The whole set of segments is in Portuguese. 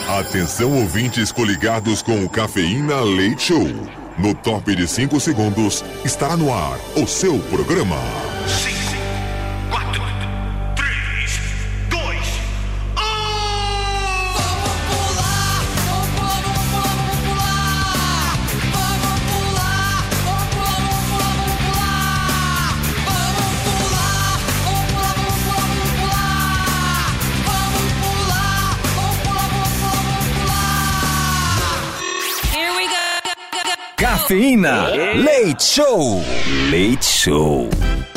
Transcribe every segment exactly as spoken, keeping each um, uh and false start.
Atenção, ouvintes coligados com o Cafeína Leite Show. No top de cinco segundos, estará no ar o seu programa. cinco, quatro, três, dois, um! Vamos pular, vamos pular, vamos pular, vamos pular, vamos pular, vamos pular, vamos pular, vamos pular, vamos pular, vamos pular. Here we go. Cafeína Leite Show. Leite Show.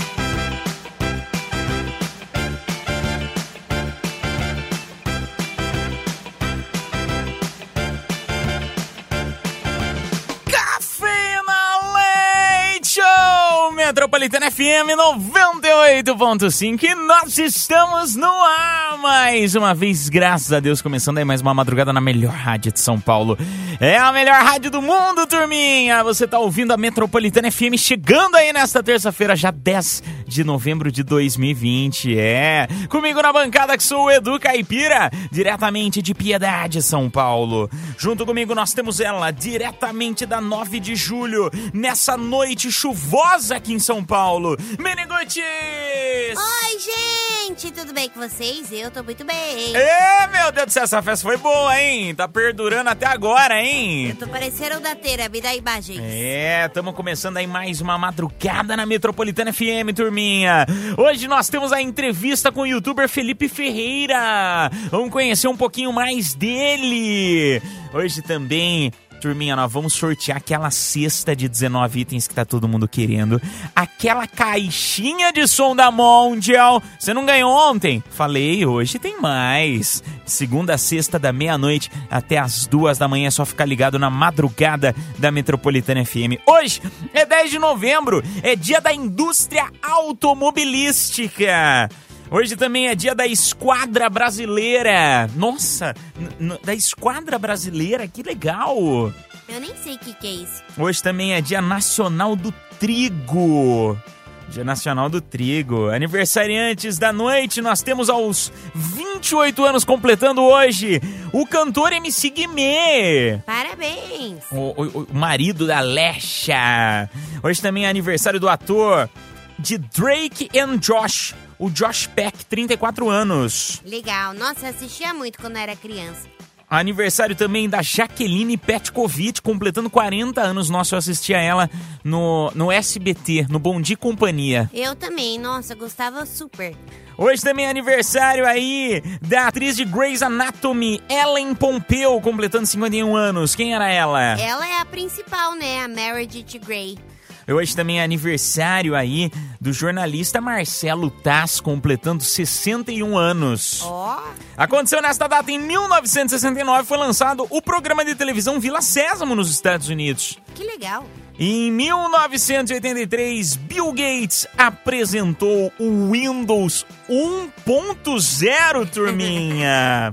Metropolitana F M noventa e oito ponto cinco e nós estamos no ar mais uma vez, graças a Deus, começando aí mais uma madrugada na melhor rádio de São Paulo. É a melhor rádio do mundo, turminha! Você tá ouvindo a Metropolitana F M chegando aí nesta terça-feira, já dez de novembro de dois mil e vinte. É, comigo na bancada que sou o Edu Caipira, diretamente de Piedade, São Paulo. Junto comigo nós temos ela, diretamente da nove de julho, nessa noite chuvosa aqui em São Paulo, Menegutes! Oi, gente! Tudo bem com vocês? Eu tô muito bem. É, meu Deus do céu, essa festa foi boa, hein? Tá perdurando até agora, hein? Eu tô parecendo o da Teira, me dá imagens. É, estamos começando aí mais uma madrugada na Metropolitana F M, turminha. Hoje nós temos a entrevista com o youtuber Felipe Ferreira. Vamos conhecer um pouquinho mais dele. Hoje também... Turminha, nós vamos sortear aquela cesta de dezenove itens que tá todo mundo querendo. Aquela caixinha de som da Mondial. Você não ganhou ontem? Falei, hoje tem mais. Segunda a sexta, da meia-noite até as duas da manhã. É só ficar ligado na madrugada da Metropolitana F M. Hoje é dez de novembro, é dia da indústria automobilística. Hoje também é dia da Esquadra Brasileira. Nossa, n- n- da Esquadra Brasileira, que legal. Eu nem sei o que, que é isso. Hoje também é dia nacional do trigo. Dia nacional do trigo. Aniversariantes da noite, nós temos aos vinte e oito anos completando hoje o cantor M C Guimê. Parabéns. O, o, o marido da Lesha. Hoje também é aniversário do ator de Drake and Josh. O Josh Peck, trinta e quatro anos. Legal. Nossa, eu assistia muito quando eu era criança. Aniversário também da Jaqueline Petkovic, completando quarenta anos. Nossa, eu assistia ela no, no S B T, no Bom Dia e Companhia. Eu também. Nossa, eu gostava super. Hoje também é aniversário aí da atriz de Grey's Anatomy, Ellen Pompeo, completando cinquenta e um anos. Quem era ela? Ela é a principal, né? A Meredith Grey. Hoje também é aniversário aí do jornalista Marcelo Taz, completando sessenta e um anos. Ó. Oh. Aconteceu nesta data, em mil novecentos e sessenta e nove, foi lançado o programa de televisão Vila Sésamo nos Estados Unidos. Que legal. Em mil novecentos e oitenta e três, Bill Gates apresentou o Windows um ponto zero, turminha.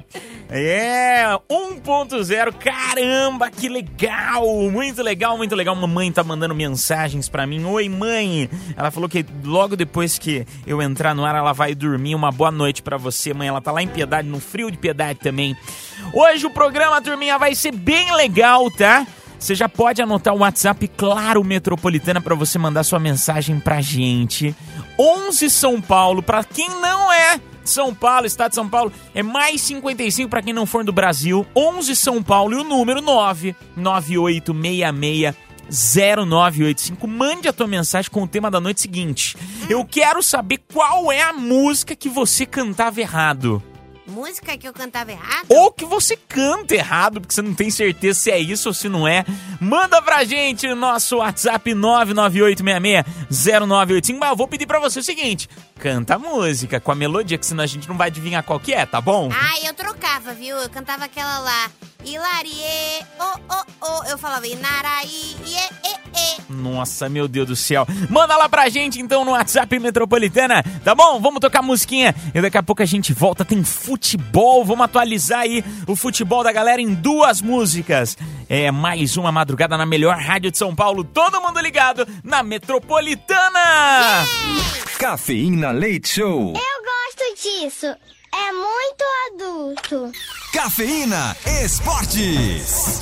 É, um ponto zero, caramba, que legal, muito legal, muito legal. Mamãe tá mandando mensagens pra mim. Oi, mãe. Ela falou que logo depois que eu entrar no ar, ela vai dormir. Uma boa noite pra você, mãe. Ela tá lá em Piedade, no frio de Piedade também. Hoje o programa, turminha, vai ser bem legal, tá? Você já pode anotar o WhatsApp, claro, Metropolitana, para você mandar sua mensagem pra gente. onze São Paulo, para quem não é São Paulo, estado de São Paulo, é mais cinquenta e cinco para quem não for do Brasil. onze São Paulo e o número nove nove oito seis seis zero nove oito cinco. Mande a tua mensagem com o tema da noite seguinte. Eu quero saber qual é a música que você cantava errado. Música que eu cantava errado? Ou que você canta errado, porque você não tem certeza se é isso ou se não é. Manda pra gente no nosso WhatsApp nove nove oito seis seis zero nove oito cinco. Mas eu vou pedir pra você o seguinte: canta a música com a melodia, que senão a gente não vai adivinhar qual que é, tá bom? Ah, eu trocava, viu? Eu cantava aquela lá. Hilarie, oh, oh, oh. Eu falava Inaraí, ie, e, e. Nossa, meu Deus do céu. Manda lá pra gente, então, no WhatsApp Metropolitana, tá bom? Vamos tocar musiquinha e daqui a pouco a gente volta. Tem futebol, vamos atualizar aí o futebol da galera em duas músicas. É mais uma madrugada na melhor rádio de São Paulo. Todo mundo ligado na Metropolitana. Yeah! Cafeína Leite Show. Eu gosto disso. É muito adulto. Cafeína Esportes.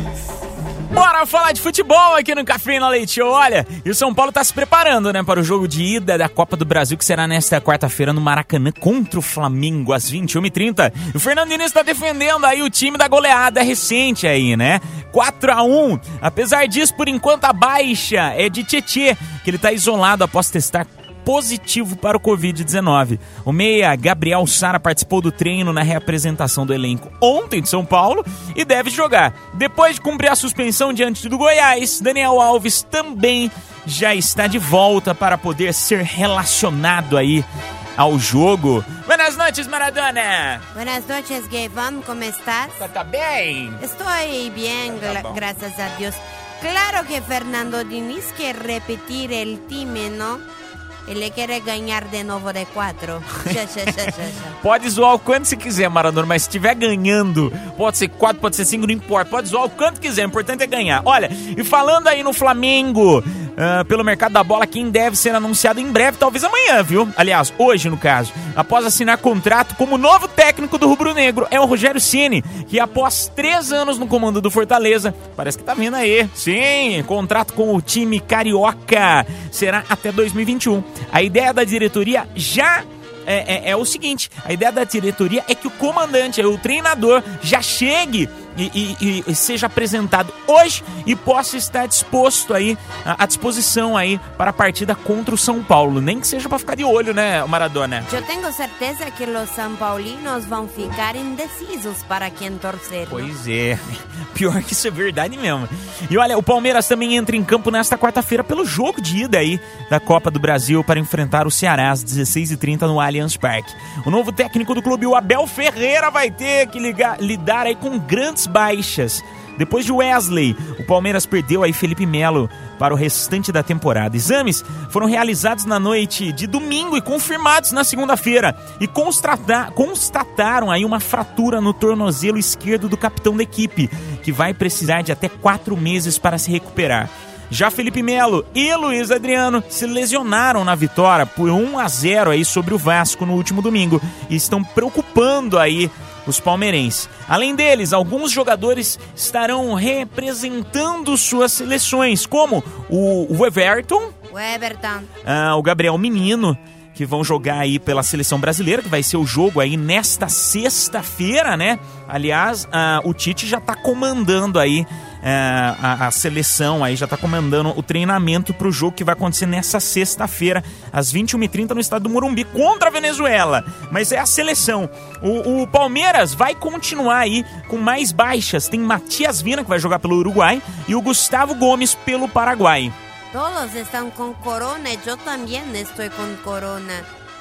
Bora falar de futebol aqui no Cafeína Leite Show. Olha, e o São Paulo tá se preparando, né, para o jogo de ida da Copa do Brasil, que será nesta quarta-feira no Maracanã contra o Flamengo, às vinte e uma e trinta. O Fernando Diniz tá defendendo aí o time da goleada recente aí, né? quatro a um. Apesar disso, por enquanto, a baixa é de Tietê, que ele tá isolado após testar positivo para o covid dezenove. O meia Gabriel Sara participou do treino na reapresentação do elenco ontem de São Paulo e deve jogar. Depois de cumprir a suspensão diante do Goiás, Daniel Alves também já está de volta para poder ser relacionado aí ao jogo. Buenas noches, Maradona! Buenas noches, Gavon, ¿cómo estás? Tá bem? Estoy bien, Tá gra- bom. gracias a Dios. Claro que Fernando Diniz quiere repetir el time, ¿no? Ele quer ganhar de novo de quatro. Já, já, já, já, já. Pode zoar o quanto você quiser, Maradona, mas se estiver ganhando, pode ser quatro, pode ser cinco, não importa. Pode zoar o quanto quiser, o importante é ganhar. Olha, e falando aí no Flamengo, uh, pelo mercado da bola, quem deve ser anunciado em breve, talvez amanhã, viu? Aliás, hoje, no caso. Após assinar contrato como novo técnico do Rubro Negro, é o Rogério Ceni, que após três anos no comando do Fortaleza, parece que tá vindo aí. Sim, contrato com o time carioca será até dois mil e vinte e um. A ideia da diretoria já é, é, é o seguinte, a ideia da diretoria é que o comandante, o treinador, já chegue e, e, e seja apresentado hoje e possa estar disposto aí, à disposição aí para a partida contra o São Paulo. Nem que seja para ficar de olho, né, Maradona? Eu tenho certeza que os São Paulinos vão ficar indecisos para quem torcer. Pois é, pior que isso é verdade mesmo. E olha, o Palmeiras também entra em campo nesta quarta-feira pelo jogo de ida aí da Copa do Brasil para enfrentar o Ceará às dezesseis e trinta no Allianz Parque. O novo técnico do clube, o Abel Ferreira, vai ter que ligar, lidar aí com grandes baixas. Depois de Wesley, o Palmeiras perdeu aí Felipe Melo para o restante da temporada. Exames foram realizados na noite de domingo e confirmados na segunda-feira e constata- constataram aí uma fratura no tornozelo esquerdo do capitão da equipe, que vai precisar de até quatro meses para se recuperar. Já Felipe Melo e Luiz Adriano se lesionaram na vitória por um a zero aí sobre o Vasco no último domingo e estão preocupando aí os palmeirenses. Além deles, alguns jogadores estarão representando suas seleções, como o, o Everton, O Everton. ah, o Gabriel Menino, que vão jogar aí pela seleção brasileira, que vai ser o jogo aí nesta sexta-feira, né? Aliás, ah, o Tite já tá comandando aí ah, a, a seleção, aí já tá comandando o treinamento pro jogo que vai acontecer nessa sexta-feira, às vinte e uma e trinta no estado do Morumbi, contra a Venezuela. Mas é a seleção. O, o Palmeiras vai continuar aí com mais baixas. Tem Matias Vina, que vai jogar pelo Uruguai, e o Gustavo Gomes pelo Paraguai. Todos estão com corona, eu também estou com corona.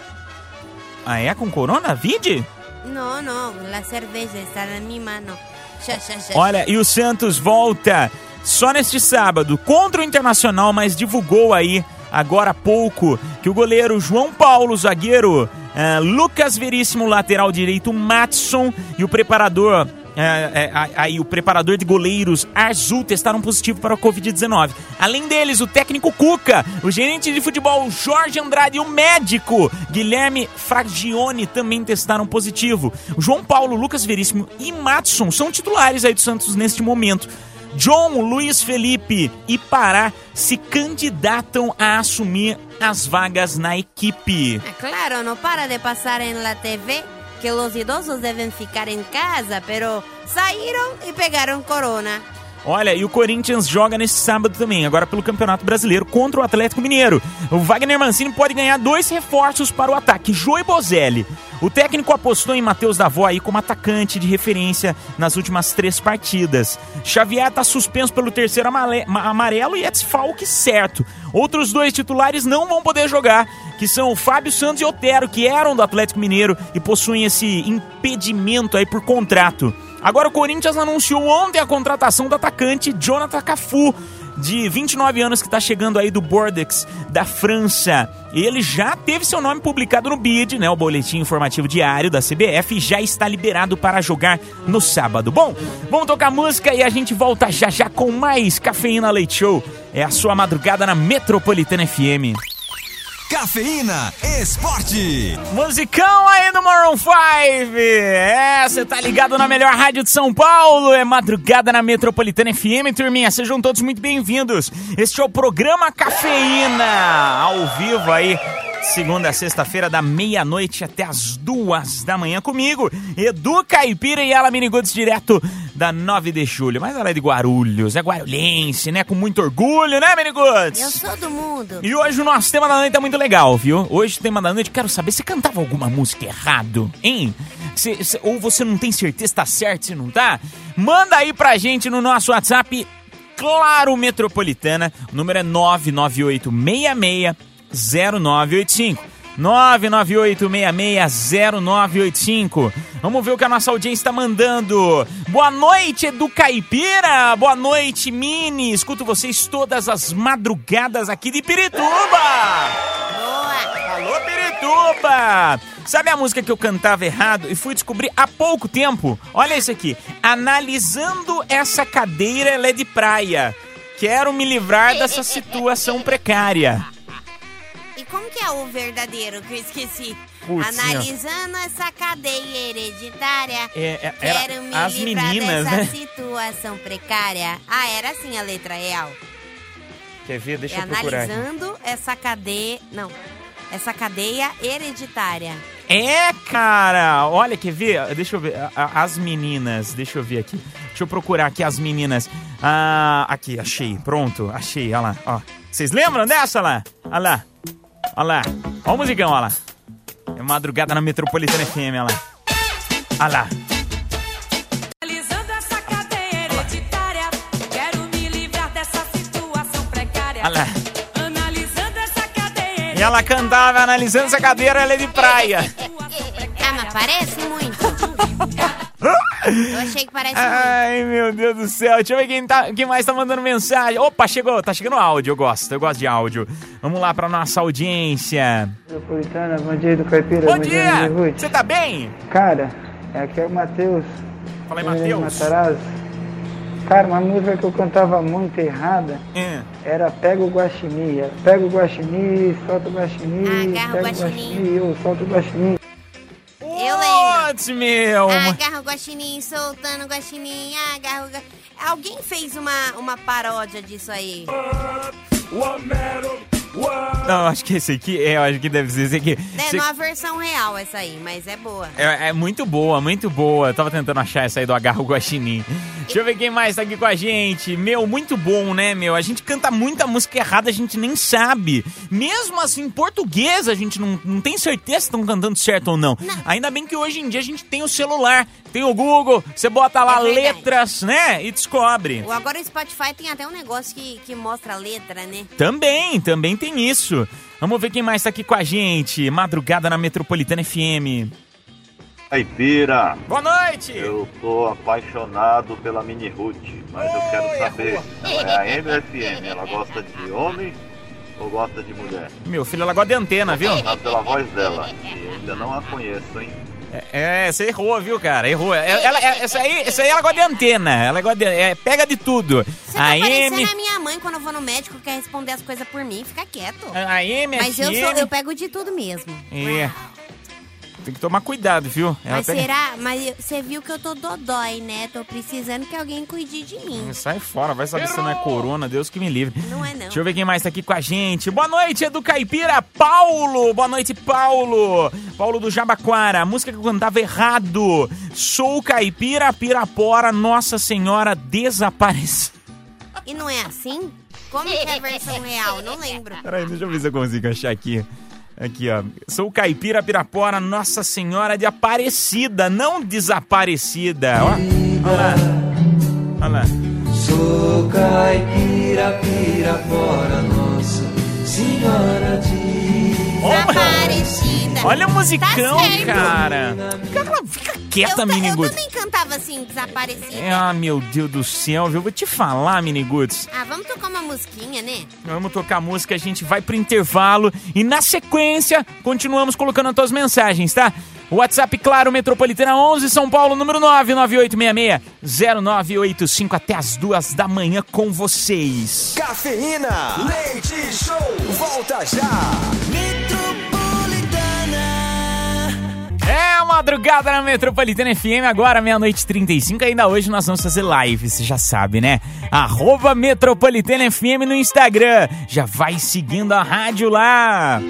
Ah, é? Com corona? Vide? Não, não, a cerveja está na minha mão. Já, já, já. Olha, e o Santos volta só neste sábado contra o Internacional, mas divulgou aí agora há pouco que o goleiro João Paulo, zagueiro uh, Lucas Veríssimo, lateral direito Matson e o preparador É, é, aí o preparador de goleiros Arzul testaram positivo para o covid dezenove. Além deles, o técnico Cuca, o gerente de futebol Jorge Andrade e o médico Guilherme Fragione também testaram positivo. O João Paulo, Lucas Veríssimo e Matson são titulares aí do Santos neste momento. John, Luiz Felipe e Pará se candidatam a assumir as vagas na equipe. Ah, claro, não para de passar em la T V que os idosos devem ficar em casa, pero saíram e pegaram corona. Olha, e o Corinthians joga nesse sábado também, agora pelo Campeonato Brasileiro, contra o Atlético Mineiro. O Wagner Mancini pode ganhar dois reforços para o ataque, Jô e Bozelli. O técnico apostou em Matheus Davó aí como atacante de referência nas últimas três partidas. Xavier está suspenso pelo terceiro amale- amarelo e é desfalque certo. Outros dois titulares não vão poder jogar, que são o Fábio Santos e Otero, que eram do Atlético Mineiro e possuem esse impedimento aí por contrato. Agora o Corinthians anunciou ontem a contratação do atacante Jonathan Cafu, de vinte e nove anos, que está chegando aí do Bordeaux, da França. Ele já teve seu nome publicado no B I D, né, o Boletim Informativo Diário da C B F, e já está liberado para jogar no sábado. Bom, vamos tocar música e a gente volta já já com mais Cafeína Leite Show. É a sua madrugada na Metropolitana F M. Cafeína Esporte. Musicão aí do Maroon cinco. É, você tá ligado na melhor rádio de São Paulo. É madrugada na Metropolitana F M, turminha. Sejam todos muito bem-vindos. Este é o programa Cafeína, ao vivo aí, segunda a sexta-feira, da meia-noite até as duas da manhã, comigo, Edu Caipira e ela Miniguts, direto da nove de julho. Mas ela é de Guarulhos, é guarulhense, né? Com muito orgulho, né, Miniguts? Eu sou do mundo. E hoje o nosso tema da noite tá muito legal, viu? Hoje o tema da noite, quero saber, você cantava alguma música errado, hein? Cê, cê, ou você não tem certeza se tá certo, se não tá? Manda aí pra gente no nosso WhatsApp, Claro Metropolitana, o número é nove nove oito seis seis zero nove oito cinco. nove nove oito seis seis zero nove oito cinco. Vamos ver o que a nossa audiência está mandando. Boa noite, Edu Caipira. Boa noite, Mini. Escuto vocês todas as madrugadas aqui de Pirituba. Boa. Alô, Pirituba. Sabe a música que eu cantava errado e fui descobrir há pouco tempo? Olha isso aqui. Analisando essa cadeira, ela é de praia. Quero me livrar dessa situação precária. E como que é o verdadeiro que eu esqueci? Putz, Analisando essa cadeia hereditária, É, é, era quero me as livrar meninas, dessa né? situação precária. Ah, era assim a letra real. Quer ver? Deixa É eu procurar aqui. analisando essa cadeia... Não, essa cadeia hereditária. É, cara! Olha, quer ver? Deixa eu ver. A- a- As meninas. Deixa eu ver aqui. Deixa eu procurar aqui as meninas. Ah, aqui, achei. Pronto, achei. Olha lá, ó. Vocês lembram dessa lá? Olha lá. Olha lá. Olha o musicão, olha lá. É madrugada na Metropolitana F M, olha lá. Olha lá. Analisando essa cadeia hereditária, quero me livrar dessa situação precária. Olha lá. Analisando essa cadeia E ela cantava analisando essa cadeira, ela é de praia. Ah, mas parece muito. Eu achei que parece muito. Ai, meu Deus do céu. Deixa eu ver quem, tá, quem mais tá mandando mensagem. Opa, chegou. Tá chegando áudio. Eu gosto. Eu gosto de áudio. Vamos lá pra nossa audiência. Metropolitana, bom dia do Caipira, Bom dia! Miniguts. Você tá bem? Cara, aqui é o Matheus. Fala aí, Matheus Matheus. Matarazzo. Cara, uma música que eu cantava muito errada É. era Pega o Guaxinim. Era, Pega o Guaxinim, solta o Guaxinim, Agarra o pega guaxinim. eu solta o Guaxinim. Eu lembro. Putz, meu. Agarra o guaxinim, soltando o guaxinim, agarra o guaxinim. Alguém fez uma, uma paródia disso aí. Não, acho que esse aqui, é, eu acho que deve ser esse aqui. É Esse- numa versão real essa aí, mas é boa. É, é muito boa, muito boa. Eu tava tentando achar essa aí do Agarro Guaxinim. Deixa eu ver quem mais tá aqui com a gente. Meu, muito bom, né, meu? A gente canta muita música errada, a gente nem sabe. Mesmo assim, em português, a gente não, não tem certeza se estão cantando certo ou não. Não. Ainda bem que hoje em dia a gente tem o celular, tem o Google, você bota lá É verdade. letras, né, e descobre. O- Agora o Spotify tem até um negócio que, que mostra a letra, né? Também, também tem isso. Vamos ver quem mais tá aqui com a gente. Madrugada na Metropolitana F M. Caipira, Boa noite! eu tô apaixonado pela Mini Ruth, mas eu quero saber, ela é a M ou F M? Ela gosta de homem ou gosta de mulher? Meu filho, ela gosta de antena, viu? Apaixonado pela voz dela, e ainda não a conheço, hein? É, você errou, viu, cara? Errou. Ela, ela- essa, aí, essa aí ela gosta de antena. Ela gosta de, é, pega de tudo. Você tá A parecendo M, a minha mãe quando eu vou no médico, quer responder as coisas por mim, fica quieto. a M, Mas F eu, M. sou, eu pego de tudo mesmo. É. Tem que tomar cuidado, viu? Ela Mas pega- será? Mas eu- você viu que eu tô dodói, né? Tô precisando que alguém cuide de mim. Sai fora, vai saber se não é corona, Deus que me livre. Não é, não. Deixa eu ver quem mais tá aqui com a gente. Boa noite, Edu Caipira, Paulo. Boa noite, Paulo. Paulo do Jabaquara. A música que eu cantava errado. Sou Caipira, Pirapora, Nossa Senhora desapareceu. E não é assim? Como que é a versão real? Não lembro. Peraí, deixa eu ver se eu consigo achar aqui. Aqui, ó. Sou Caipira, Pirapora, Nossa Senhora de Aparecida, não desaparecida. Ó. Olha lá. Olha lá. Sou caipira, pirapora, Nossa Senhora de... Desaparecida. Olha o musicão, Tá certo. cara. Fica, fica quieta, Eu, Miniguts. eu também cantava assim, desaparecida. Ah, meu Deus do céu, viu? Vou te falar, Miniguts. Ah, vamos tocar uma musiquinha, né? Vamos tocar música, a gente vai pro intervalo e na sequência continuamos colocando as tuas mensagens, tá? WhatsApp, claro, Metropolitana onze, São Paulo, número nove nove oito seis seis zero nove oito cinco, até as duas da manhã com vocês. Cafeína, leite show, volta já. É a madrugada na Metropolitana F M, agora meia-noite e trinta e cinco, ainda hoje nós vamos fazer live, você já sabe, né? Arroba Metropolitana F M no Instagram, já vai seguindo a rádio lá.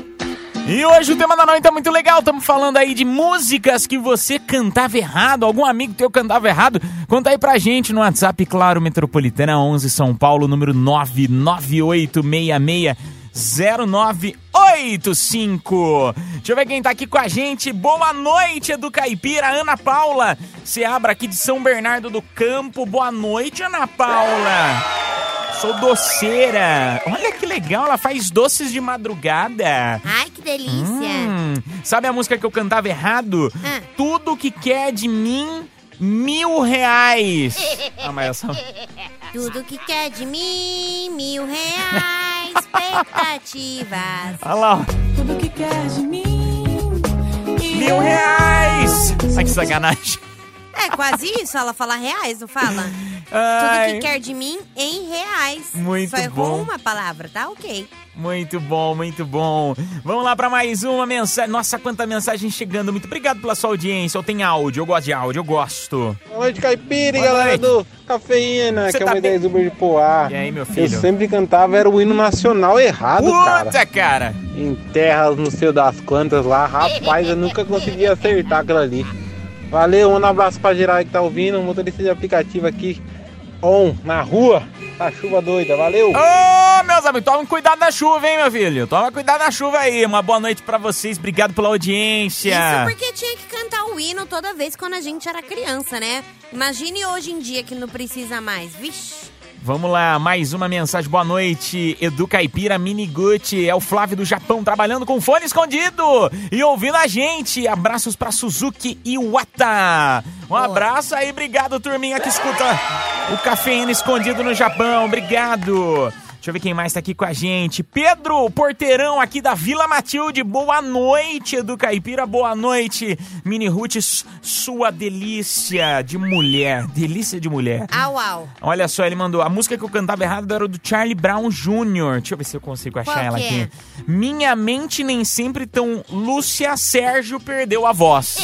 E hoje o tema da noite tá muito legal, estamos falando aí de músicas que você cantava errado, algum amigo teu cantava errado, conta aí pra gente no WhatsApp, claro, Metropolitana onze São Paulo, número nove nove oito seis seis zero nove oito cinco. Deixa eu ver quem tá aqui com a gente. Boa noite, Edu Caipira, Ana Paula Seabra aqui de São Bernardo do Campo. Boa noite, Ana Paula. Sou doceira. Olha que legal, ela faz doces de madrugada. Ai, que delícia. Hum, sabe a música que eu cantava errado? Ah. Tudo que quer de mim, mil reais. Ah, mas essa... Tudo que quer de mim, mil reais, expectativas. Olha lá, ó. Tudo que quer de mim. Mil reais. Ai, que sacanagem. É quase isso, ela fala reais, não fala? Ai. Tudo que quer de mim em reais. Muito Só errou bom. uma palavra, tá? Ok. Muito bom, muito bom. Vamos lá pra mais uma mensagem. Nossa, quanta mensagem chegando. Muito obrigado pela sua audiência. Eu tenho áudio, eu gosto de áudio, eu gosto. Boa noite, Caipira, Boa galera noite. do Cafeína, Você que é tá uma ideia bem? do Uber de Poá. E aí, meu filho? Eu sempre cantava, era o hino nacional errado, cara. Puta, cara. Em terras, no sei das quantas lá, rapaz, eu nunca conseguia acertar aquilo ali. Valeu, um abraço pra geral aí que tá ouvindo, um motorista de aplicativo aqui, on, na rua, tá chuva doida, valeu! Ô, meus amigos, toma cuidado na chuva, hein, meu filho? Toma cuidado na chuva aí. Uma boa noite pra vocês, obrigado pela audiência. Isso porque tinha que cantar o hino toda vez quando a gente era criança, né? Imagine hoje em dia que não precisa mais. Vixe. Vamos lá, mais uma mensagem. Boa noite, Edu Caipira, Mini Gucci. É o Flávio do Japão, trabalhando com fone escondido e ouvindo a gente. Abraços pra Suzuki e Wata. Um Boa. abraço aí, obrigado, turminha que escuta o Cafeína Escondido no Japão. Obrigado. Deixa eu ver quem mais tá aqui com a gente. Pedro Porteirão, aqui da Vila Matilde. Boa noite, Edu Caipira. Boa noite, Mini Roots. Sua delícia de mulher. Delícia de mulher. Au, au. Olha só, ele mandou. A música que eu cantava errado era do Charlie Brown Júnior Deixa eu ver se eu consigo achar Qual ela que aqui. é? Minha mente nem sempre tão Lúcia, Sérgio perdeu a voz.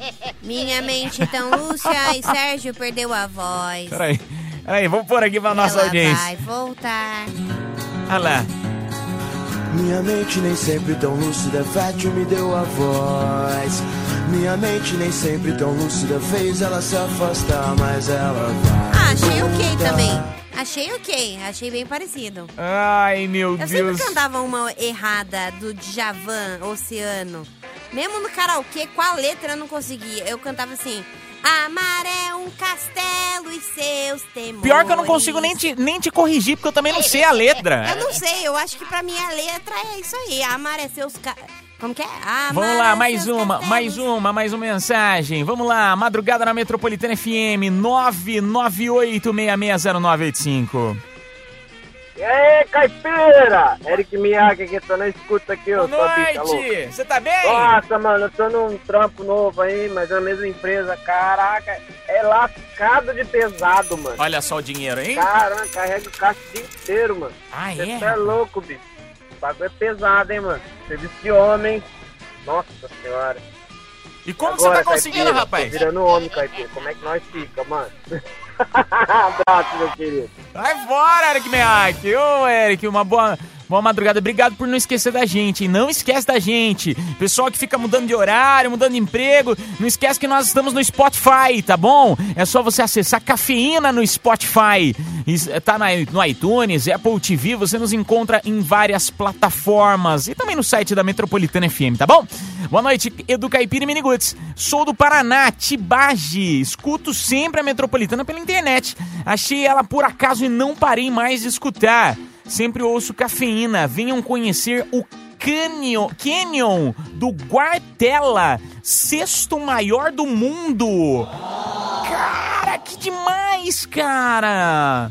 Minha mente então Lúcia e Sérgio perdeu a voz. Peraí. Peraí, vamos pôr aqui pra nossa Ela audiência. vai voltar. Olha lá. Minha mente nem sempre tão lúcida, fértil me deu a voz. Minha mente nem sempre tão lúcida, fez ela se afastar, mas ela vai. Ah, achei ok voltar. também. Achei ok, achei bem parecido. Ai, meu Eu Deus. sempre cantava uma errada do Djavan, Oceano. Mesmo no karaokê, com a letra eu não conseguia. Eu cantava assim... Amar é um castelo e seus temores. Pior que eu não consigo nem te, nem te corrigir, porque eu também não sei a letra. Eu não sei, eu acho que pra mim a letra é isso aí. Amar é seus... Ca... Como que é? Amar Vamos lá, é mais seus uma, castelos. mais uma, mais uma mensagem. Vamos lá, madrugada na Metropolitana F M, nove nove oito seis seis zero nove oito cinco. E aí, Caipira? Eric Miyagi aqui, tô na escuta aqui, ô Boa sua bicha louca. noite, você tá bem? Nossa, mano, eu tô num trampo novo aí, mas é a mesma empresa. Caraca, é lascado de pesado, mano. Olha só o dinheiro, hein? Caramba, carrega o caixa o dia inteiro, mano. Ah, Você é? tá louco, bicho. O bagulho é pesado, hein, mano. Serviço de homem. Nossa senhora. E como Agora, você tá conseguindo, Caipira, rapaz? Tô virando homem, Caipira. Como é que nós fica, mano? Abraço, meu querido. Vai fora, Eric Meak. Ô, Eric, uma boa, boa madrugada. Obrigado por não esquecer da gente. E não esquece da gente. Pessoal que fica mudando de horário, mudando de emprego, não esquece que nós estamos no Spotify, tá bom? É só você acessar Cafeína no Spotify. Tá no iTunes, Apple T V, você nos encontra em várias plataformas. E também no site da Metropolitana F M, tá bom? Boa noite, Edu Caipira e Miniguts. Sou do Paraná, Tibagi. Escuto sempre a Metropolitana pela internet. Achei ela por acaso e não parei mais de escutar. Sempre ouço Cafeína. Venham conhecer o Canyon, Canyon do Guartela, sexto maior do mundo. Cara, que demais, cara.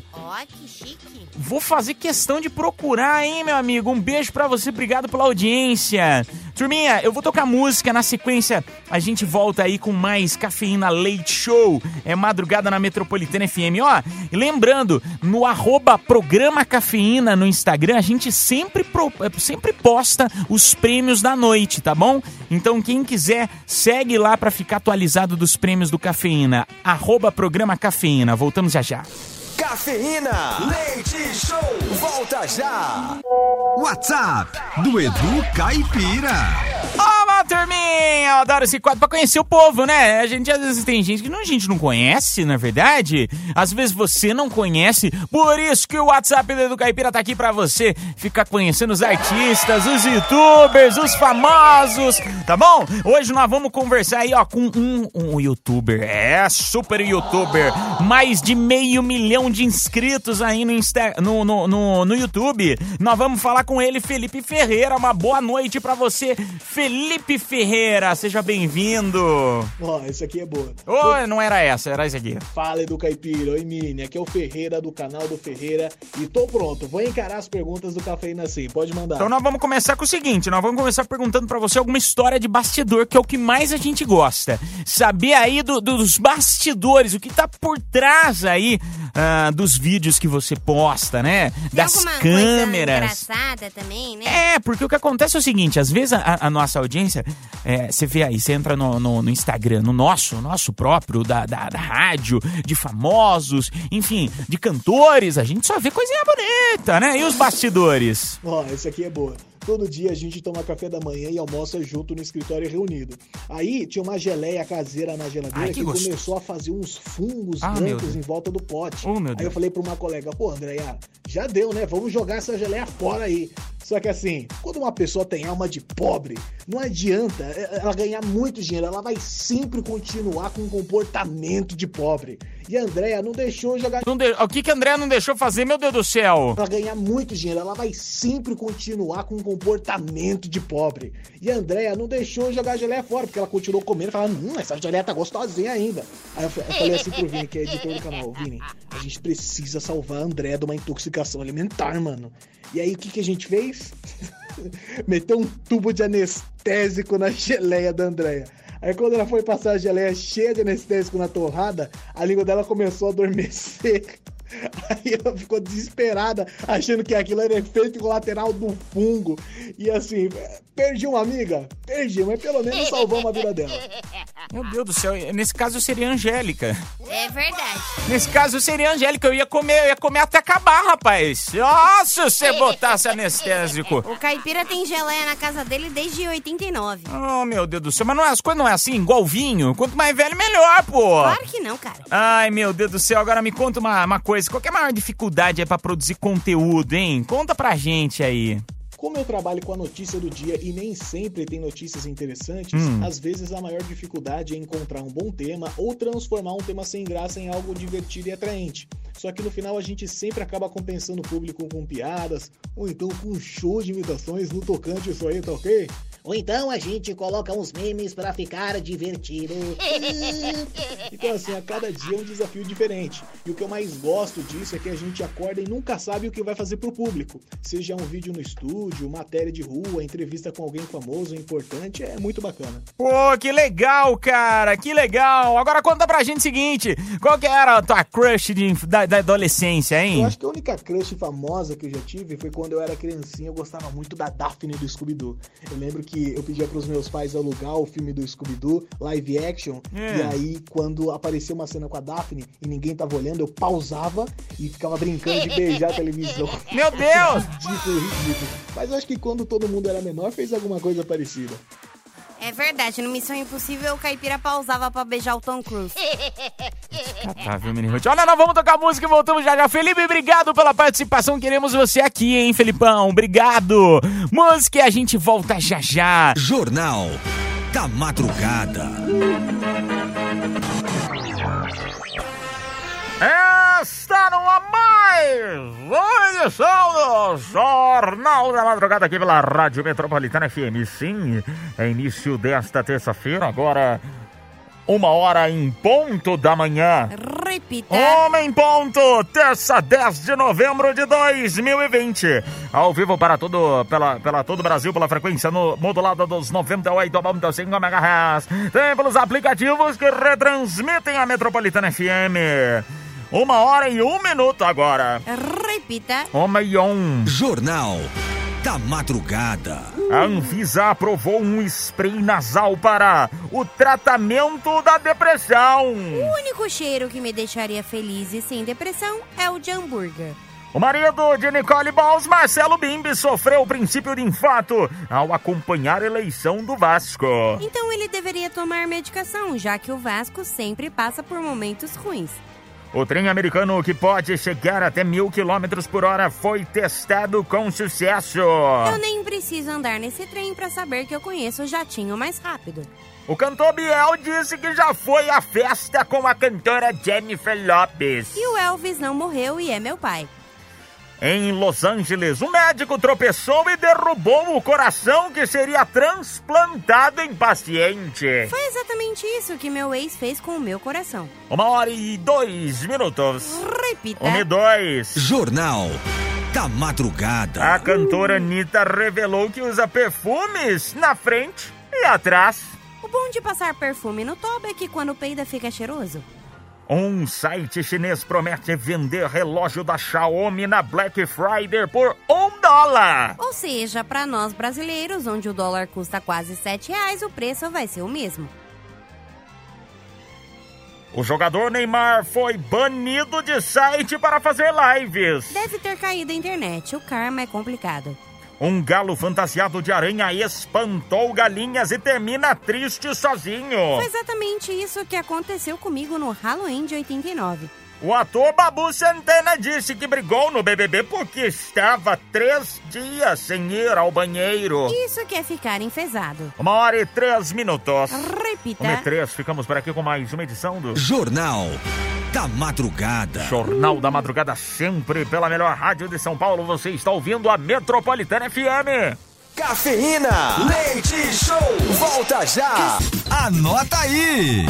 Ó, que chique. Vou fazer questão de procurar, hein, meu amigo? Um beijo pra você, obrigado pela audiência. Turminha, eu vou tocar música, na sequência a gente volta aí com mais Cafeína Leite Show. É madrugada na Metropolitana F M. Ó, e lembrando, no arroba Programa Cafeína no Instagram, a gente sempre, pro, sempre posta os prêmios da noite, tá bom? Então quem quiser, segue lá pra ficar atualizado dos prêmios do Cafeína. Arroba Programa Cafeína. Voltamos já já. Cafeína Leite Show, volta já. WhatsApp do Edu Caipira. Ó, oh, turminha, eu adoro esse quadro pra conhecer o povo, né? A gente, às vezes, tem gente que não, a gente não conhece, na verdade. Às vezes você não conhece, por isso que o WhatsApp do Edu Caipira tá aqui pra você ficar conhecendo os artistas, os youtubers, os famosos, tá bom? Hoje nós vamos conversar aí, ó, com um, um youtuber, é, super youtuber, mais de meio milhão de inscritos aí no, Insta, no, no, no, no YouTube. Nós vamos falar com ele, Felipe Ferreira. Uma boa noite pra você, Felipe Ferreira, seja bem-vindo. Ó, oh, esse aqui é boa. Ô, oh, não era essa, era esse aqui. Fala, Edu Caipira. Oi, Mini. Aqui é o Ferreira, do canal do Ferreira. E tô pronto. Vou encarar as perguntas do Cafeína assim. Pode mandar. Então nós vamos começar com o seguinte. Nós vamos começar perguntando pra você alguma história de bastidor, que é o que mais a gente gosta. Saber aí do, dos bastidores, o que tá por trás aí uh, dos vídeos que você posta, né? Tem das alguma câmeras. Coisa engraçada também, né? É, porque o que acontece é o seguinte, às vezes a, a nossa audiência, é, você vê aí, você entra no, no, no Instagram, no nosso, nosso próprio, da, da, da rádio, de famosos, enfim, de cantores, a gente só vê coisinha bonita, né? E os bastidores? Ó, oh, esse aqui é boa. Todo dia a gente toma café da manhã e almoça junto no escritório reunido. Aí tinha uma geleia caseira na geladeira. Ai, que, que começou a fazer uns fungos ah, brancos em volta do pote. Oh, aí eu falei pra uma colega, pô, Andréia, já deu, né? Vamos jogar essa geleia fora aí. Só que assim, quando uma pessoa tem alma de pobre, não adianta ela ganhar muito dinheiro, ela vai sempre continuar com um comportamento de pobre. E a Andréia não deixou jogar... Não de... O que que a Andréia não deixou fazer, meu Deus do céu? Ela ganhar muito dinheiro, ela vai sempre continuar com um comportamento de pobre. E a Andréia não deixou jogar a geleia fora, porque ela continuou comendo e falando, hum, essa geleia tá gostosinha ainda. Aí eu falei assim pro Vini, que é editor do canal, Vini, a gente precisa salvar a Andréia de uma intoxicação alimentar, mano. E aí o que que a gente fez? Meteu um tubo de anestésico na geleia da Andréia. Aí quando ela foi passar a geleia cheia de anestésico na torrada, a língua dela começou a adormecer. Aí ela ficou desesperada, achando que aquilo era efeito colateral do fungo. E assim, perdi uma amiga? Perdi, mas pelo menos salvamos a vida dela. Meu Deus do céu, nesse caso eu seria Angélica. É verdade. Nesse caso eu seria Angélica, eu ia comer, eu ia comer até acabar, rapaz. Nossa, se você botasse anestésico. O Caipira tem geleia na casa dele desde oitenta e nove. Oh, meu Deus do céu, mas não é, as coisas não é assim, igual vinho? Quanto mais velho, melhor, pô. Claro que não, cara. Ai, meu Deus do céu, agora me conta uma, uma coisa. Qual que é a maior dificuldade é pra produzir conteúdo, hein? Conta pra gente aí. Como eu trabalho com a notícia do dia e nem sempre tem notícias interessantes, hum. às vezes a maior dificuldade é encontrar um bom tema ou transformar um tema sem graça em algo divertido e atraente. Só que no final a gente sempre acaba compensando o público com piadas, ou então com um show de imitações no tocante, isso aí, tá ok? Ou então a gente coloca uns memes pra ficar divertido. Então assim, a cada dia é um desafio diferente. E o que eu mais gosto disso é que a gente acorda e nunca sabe o que vai fazer pro público. Seja um vídeo no estúdio, matéria de rua, entrevista com alguém famoso, importante, é muito bacana. Pô, que legal, cara, que legal. Agora conta pra gente o seguinte, qual que era a tua crush de, da, da adolescência, hein? Eu acho que a única crush famosa que eu já tive foi quando eu era criancinha, eu gostava muito da Daphne do Scooby-Doo. Eu lembro que que eu pedia pros meus pais alugar o filme do Scooby-Doo, live action, é. E aí quando apareceu uma cena com a Daphne e ninguém tava olhando, eu pausava e ficava brincando de beijar a televisão. Meu Deus! Ridículo, ridículo. Mas eu acho que quando todo mundo era menor, fez alguma coisa parecida. É verdade, no Missão Impossível o Caipira pausava pra beijar o Tom Cruise. Tá, viu, menino? Olha, nós vamos tocar música e voltamos já já. Felipe, obrigado pela participação. Queremos você aqui, hein, Felipão? Obrigado. Música e a gente volta já já. Jornal da Madrugada. Está no ar mais uma edição do Jornal da Madrugada aqui pela Rádio Metropolitana F M. Sim, é início desta terça-feira, agora uma hora em ponto da manhã. Repita. Repita. Uma em ponto, terça, dez de novembro de dois mil e vinte. Ao vivo para todo, pela, pela todo o Brasil, pela frequência no, modulada dos noventa e oito ponto cinco megahertz. Tem pelos aplicativos que retransmitem a Metropolitana F M. Uma hora e um minuto agora. Repita. Uma e um. Jornal da Madrugada. A Anvisa aprovou um spray nasal para o tratamento da depressão. O único cheiro que me deixaria feliz e sem depressão é o de hambúrguer. O marido de Nicole Balls, Marcelo Bimbi, sofreu o princípio de infarto ao acompanhar a eleição do Vasco. Então ele deveria tomar medicação, já que o Vasco sempre passa por momentos ruins. O trem americano, que pode chegar até mil quilômetros por hora, foi testado com sucesso. Eu nem preciso andar nesse trem pra saber que eu conheço o jatinho mais rápido. O cantor Biel disse que já foi à festa com a cantora Jennifer Lopez. E o Elvis não morreu e é meu pai. Em Los Angeles, um médico tropeçou e derrubou o coração que seria transplantado em paciente. Foi exatamente isso que meu ex fez com o meu coração. Uma hora e dois minutos. Repita. Uma e dois. Jornal da Madrugada. A cantora Anitta revelou que usa perfumes na frente e atrás. O bom de passar perfume no toba é que quando peida fica cheiroso. Um site chinês promete vender relógio da Xiaomi na Black Friday por um dólar. Ou seja, para nós brasileiros, onde o dólar custa quase sete reais, o preço vai ser o mesmo. O jogador Neymar foi banido de site para fazer lives. Deve ter caído a internet, o karma é complicado. Um galo fantasiado de aranha espantou galinhas e termina triste sozinho. Foi exatamente isso que aconteceu comigo no Halloween de oitenta e nove. O ator Babu Santana disse que brigou no B B B porque estava três dias sem ir ao banheiro. Isso que é ficar enfesado. Uma hora e três minutos. Repita. Uma e três, ficamos por aqui com mais uma edição do Jornal da Madrugada. Jornal da Madrugada, sempre pela melhor rádio de São Paulo. Você está ouvindo a Metropolitana F M. Cafeína, leite show, volta já. Anota aí.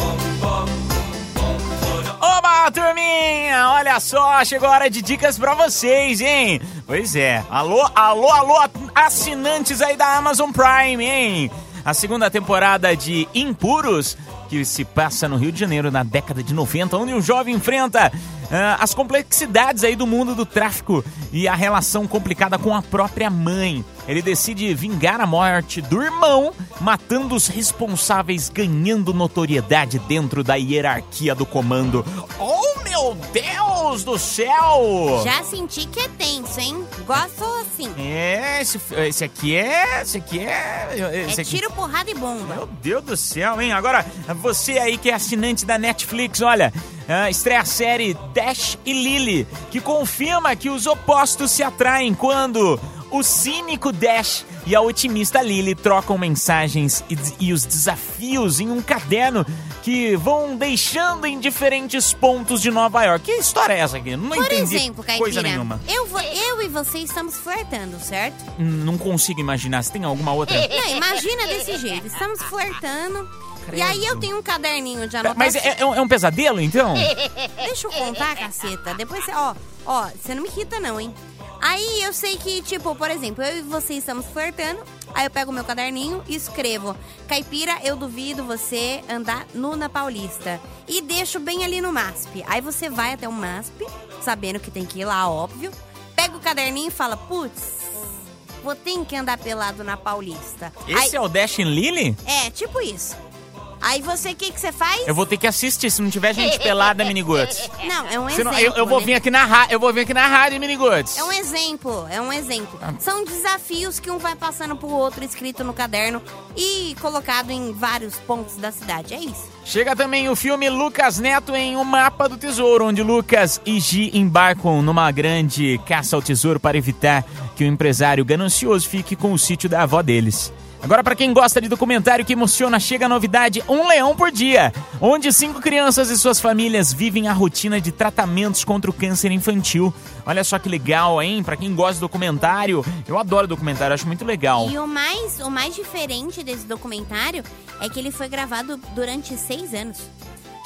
Oba, turminha, olha só, chegou a hora de dicas pra vocês, hein? Pois é, alô, alô, alô, assinantes aí da Amazon Prime, hein? A segunda temporada de Impuros, que se passa no Rio de Janeiro na década de noventa, onde um jovem enfrenta uh, as complexidades aí do mundo do tráfico e a relação complicada com a própria mãe. Ele decide vingar a morte do irmão, matando os responsáveis, ganhando notoriedade dentro da hierarquia do comando. Oh, meu Deus do céu! Já senti que é tenso, hein? Gosto assim. É, esse, esse aqui é... Esse aqui é... Esse é aqui... tiro, porrada e bomba. Meu Deus do céu, hein? Agora, você aí que é assinante da Netflix, olha... Uh, estreia a série Dash e Lily, que confirma que os opostos se atraem quando o cínico Dash e a otimista Lily trocam mensagens e, e os desafios em um caderno que vão deixando em diferentes pontos de Nova York. Que história é essa aqui? Não Por entendi exemplo, Caipira, coisa nenhuma. Eu, vou, eu e você estamos flertando, certo? Não consigo imaginar. Se tem alguma outra... Não, imagina desse jeito. Estamos flertando... E aí eu tenho um caderninho de anotação. Mas é, é, um, é um pesadelo, então? Deixa eu contar, caceta. Depois você... Ó, ó, você não me irrita não, hein? Aí eu sei que, tipo, por exemplo, eu e você estamos flertando. Aí eu pego o meu caderninho e escrevo: Caipira, eu duvido você andar nu na Paulista. E deixo bem ali no M A S P. Aí você vai até o M A S P, sabendo que tem que ir lá, óbvio. Pega o caderninho e fala: putz, vou ter que andar pelado na Paulista. Esse aí, é o Dash and Lily? É, tipo isso. Aí você, o que que você faz? Eu vou ter que assistir se não tiver gente pelada, Miniguts. Não, é um Se exemplo. não, eu, eu vou né? vir aqui na rádio, eu vou vir aqui na rádio, Miniguts. É um exemplo, é um exemplo. São desafios que um vai passando pro outro, escrito no caderno e colocado em vários pontos da cidade. É isso. Chega também o filme Lucas Neto em O Mapa do Tesouro, onde Lucas e Gi embarcam numa grande caça ao tesouro para evitar que o empresário ganancioso fique com o sítio da avó deles. Agora, para quem gosta de documentário que emociona, chega a novidade Um Leão por Dia, onde cinco crianças e suas famílias vivem a rotina de tratamentos contra o câncer infantil. Olha só que legal, hein? Para quem gosta de documentário, eu adoro documentário, acho muito legal. E o mais, o mais diferente desse documentário é que ele foi gravado durante seis anos.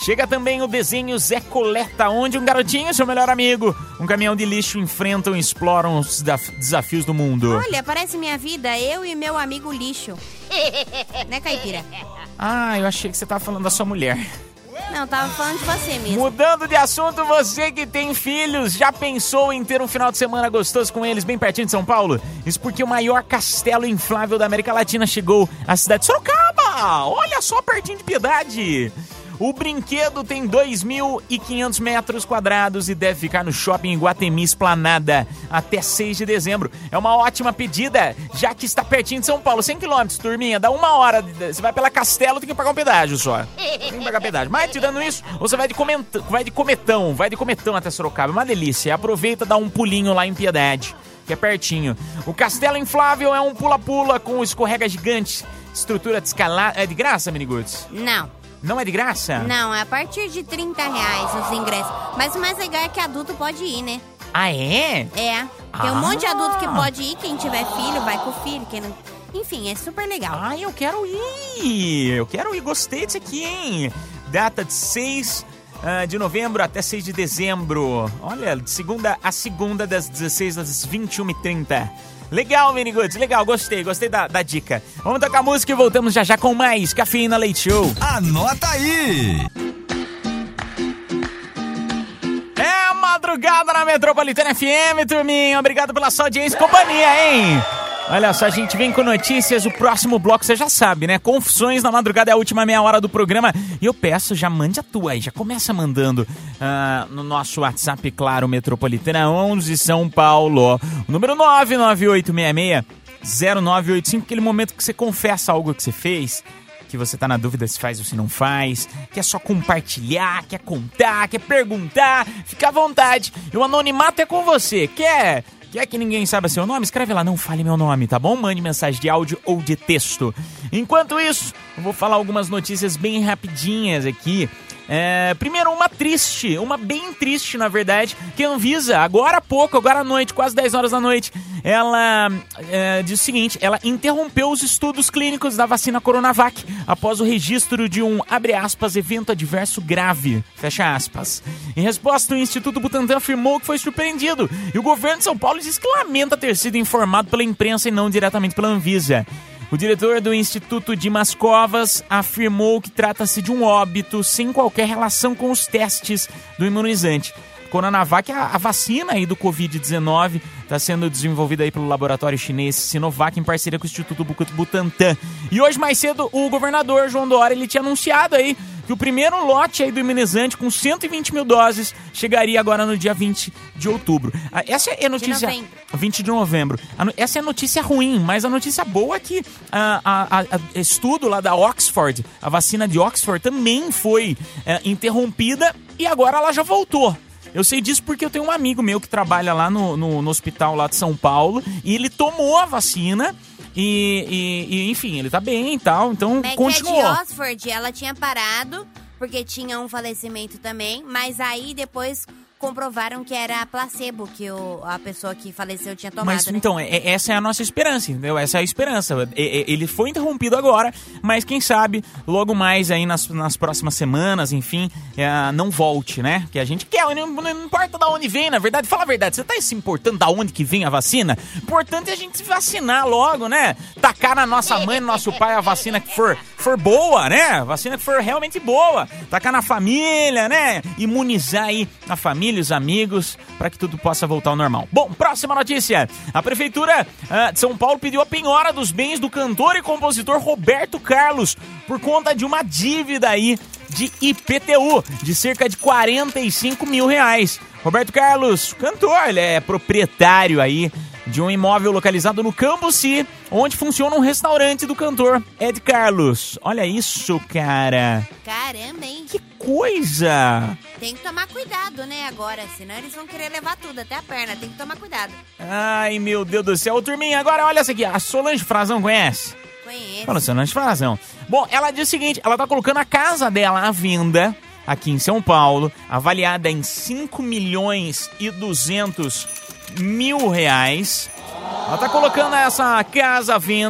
Chega também o desenho Zé Coleta, onde um garotinho e seu melhor amigo, um caminhão de lixo, enfrentam e exploram os desafios do mundo. Olha, parece minha vida, eu e meu amigo lixo. Né, Caipira? Ah, eu achei que você tava falando da sua mulher. Não, tava falando de você mesmo. Mudando de assunto, você que tem filhos, já pensou em ter um final de semana gostoso com eles bem pertinho de São Paulo? Isso porque o maior castelo inflável da América Latina chegou à cidade de Sorocaba. Olha só, pertinho de Piedade. O brinquedo tem dois mil e quinhentos metros quadrados e deve ficar no shopping Iguatemi Esplanada até seis de dezembro. É uma ótima pedida, já que está pertinho de São Paulo. cem quilômetros, turminha, dá uma hora. Você vai pela Castelo, tem que pagar um pedágio só. Tem que pagar pedágio. Mas, tirando isso, você vai de, comentão, vai de cometão, vai de cometão até Sorocaba. É uma delícia. Aproveita e dá um pulinho lá em Piedade, que é pertinho. O Castelo Inflável é um pula-pula com escorrega gigante. Estrutura de escalada. É de graça, Miniguts? Não. Não é de graça? Não, é a partir de trinta reais os ingressos. Mas o mais legal é que adulto pode ir, né? Ah, é? É. Tem um Ah. monte de adulto que pode ir. Quem tiver filho, vai com o filho. Quem não... Enfim, é super legal. Ah, eu quero ir. Eu quero ir. Gostei disso aqui, hein? Data de seis uh, de novembro até seis de dezembro. Olha, de segunda a segunda, das dezesseis às vinte e uma e trinta. Legal, Miniguts, legal, gostei, gostei da, da dica. Vamos tocar música e voltamos já já com mais Cafeína Leite Show. Anota aí! É madrugada na Metropolitana F M, turminha. Obrigado pela sua audiência e companhia, hein? Olha só, a gente vem com notícias. O próximo bloco você já sabe, né? Confissões na madrugada é a última meia hora do programa. E eu peço, já mande a tua aí. Já começa mandando uh, no nosso WhatsApp, claro, Metropolitana onze São Paulo. O número nove nove oito seis seis zero nove oito cinco. Aquele momento que você confessa algo que você fez, que você tá na dúvida se faz ou se não faz, quer só compartilhar, quer contar, quer perguntar. Fica à vontade. E o anonimato é com você. Quer... Quer que ninguém saiba seu nome? Escreve lá, não fale meu nome, tá bom? Mande mensagem de áudio ou de texto. Enquanto isso, eu vou falar algumas notícias bem rapidinhas aqui. É, primeiro, uma triste, uma bem triste, na verdade, que a Anvisa, agora há pouco, agora à noite, quase dez horas da noite, ela é, diz o seguinte, ela interrompeu os estudos clínicos da vacina Coronavac após o registro de um, abre aspas, evento adverso grave, fecha aspas. Em resposta, o Instituto Butantan afirmou que foi surpreendido e o governo de São Paulo diz que lamenta ter sido informado pela imprensa e não diretamente pela Anvisa. O diretor do Instituto Dimas Covas afirmou que trata-se de um óbito sem qualquer relação com os testes do imunizante. Coronavac, a, a vacina aí do covid dezenove, está sendo desenvolvida aí pelo laboratório chinês Sinovac em parceria com o Instituto Butantan. E hoje mais cedo o governador João Dória ele tinha anunciado aí que o primeiro lote aí do imunizante com cento e vinte mil doses chegaria agora no dia vinte de outubro. Essa é a notícia... De novembro. vinte de novembro. Essa é a notícia ruim, mas a notícia boa é que a, a, a, a estudo lá da Oxford, a vacina de Oxford também foi é, interrompida e agora ela já voltou. Eu sei disso porque eu tenho um amigo meu que trabalha lá no, no, no hospital lá de São Paulo e ele tomou a vacina e, e, e enfim, ele tá bem e tal, então Mas continuou. Que a de Oxford, ela tinha parado porque tinha um falecimento também, mas aí depois comprovaram que era placebo que o, a pessoa que faleceu tinha tomado, Mas né? então, é, essa é a nossa esperança, entendeu? Essa é a esperança. É, é, ele foi interrompido agora, mas quem sabe logo mais aí nas, nas próximas semanas, enfim, é, não volte, né? Que a gente quer, não, não importa da onde vem, na verdade. Fala a verdade, você tá se importando da onde que vem a vacina? Importante é a gente se vacinar logo, né? Tacar na nossa mãe, no nosso pai a vacina que for, for boa, né? A vacina que for realmente boa. Tacar na família, né? Imunizar aí a família, os amigos, para que tudo possa voltar ao normal. Bom, próxima notícia. A Prefeitura uh, de São Paulo pediu a penhora dos bens do cantor e compositor Roberto Carlos por conta de uma dívida aí de I P T U de cerca de quarenta e cinco mil reais. Roberto Carlos, cantor, ele é proprietário aí de um imóvel localizado no Cambuci, onde funciona um restaurante do cantor Ed Carlos. Olha isso, cara. Caramba, hein? Que coisa! Tem que tomar cuidado, né, agora, senão eles vão querer levar tudo, até a perna, tem que tomar cuidado. Ai, meu Deus do céu. Ô, turminha, agora olha essa aqui, a Solange Frazão, conhece? Conheço. Fala, Solange Frazão. Bom, ela diz o seguinte, ela tá colocando a casa dela à venda aqui em São Paulo, avaliada em cinco milhões e duzentos mil reais. Ela tá colocando essa casa à venda,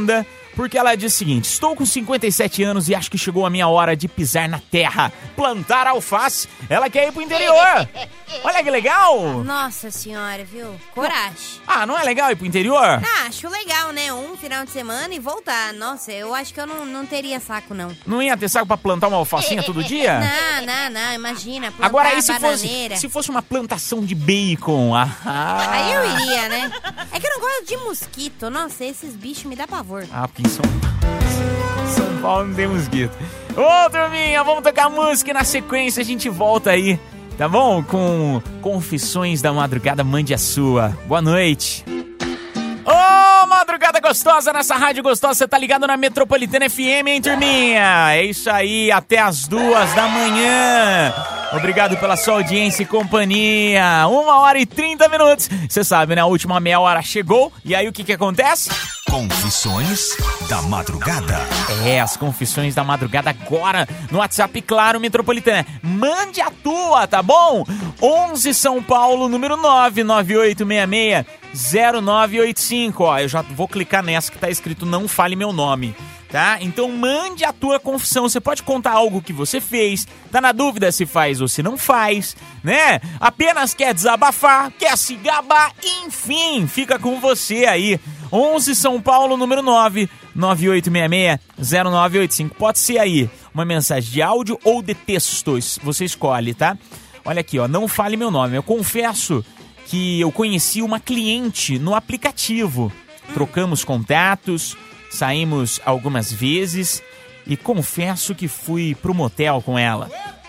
porque ela diz o seguinte: estou com cinquenta e sete anos e acho que chegou a minha hora de pisar na terra, plantar alface. Ela quer ir pro interior. Olha que legal. Nossa senhora, viu? Coragem. Ah, não é legal ir pro interior? Ah, acho legal, né? Um final de semana e voltar. Nossa, eu acho que eu não, não teria saco, não. Não ia ter saco pra plantar uma alfacinha todo dia? Não, não, não. Imagina, plantar Agora aí se bananeira. fosse, se fosse uma plantação de bacon, ah, aí eu iria, né? É que eu não gosto de mosquito. Nossa, esses bichos me dá pavor. Ah, porque em São, São Paulo não tem mosquito. Ô, turminha, vamos tocar música e na sequência a gente volta aí, tá bom? Com Confissões da Madrugada, mande a sua. Boa noite. Ô, madrugada gostosa nessa rádio gostosa, você tá ligado na Metropolitana F M, hein, turminha? É isso aí, até as duas da manhã. Obrigado pela sua audiência e companhia. Uma hora e trinta minutos. Você sabe, né? A última meia hora chegou. E aí, o que que acontece? Confissões da Madrugada. É, as confissões da madrugada agora no WhatsApp, claro, Metropolitana. Mande a tua, tá bom? onze São Paulo, número nove nove oito seis seis zero nove oito cinco. Ó, eu já vou clicar nessa que tá escrito não fale meu nome, tá? Então mande a tua confissão. Você pode contar algo que você fez, tá na dúvida se faz ou se não faz, né? Apenas quer desabafar, quer se gabar, enfim, fica com você aí. onze São Paulo, número nove nove oito seis seis zero nove oito cinco. Pode ser aí uma mensagem de áudio ou de textos, você escolhe, tá? Olha aqui, ó, não fale meu nome. Eu confesso que eu conheci uma cliente no aplicativo. Trocamos contatos, saímos algumas vezes e confesso que fui pro motel com ela.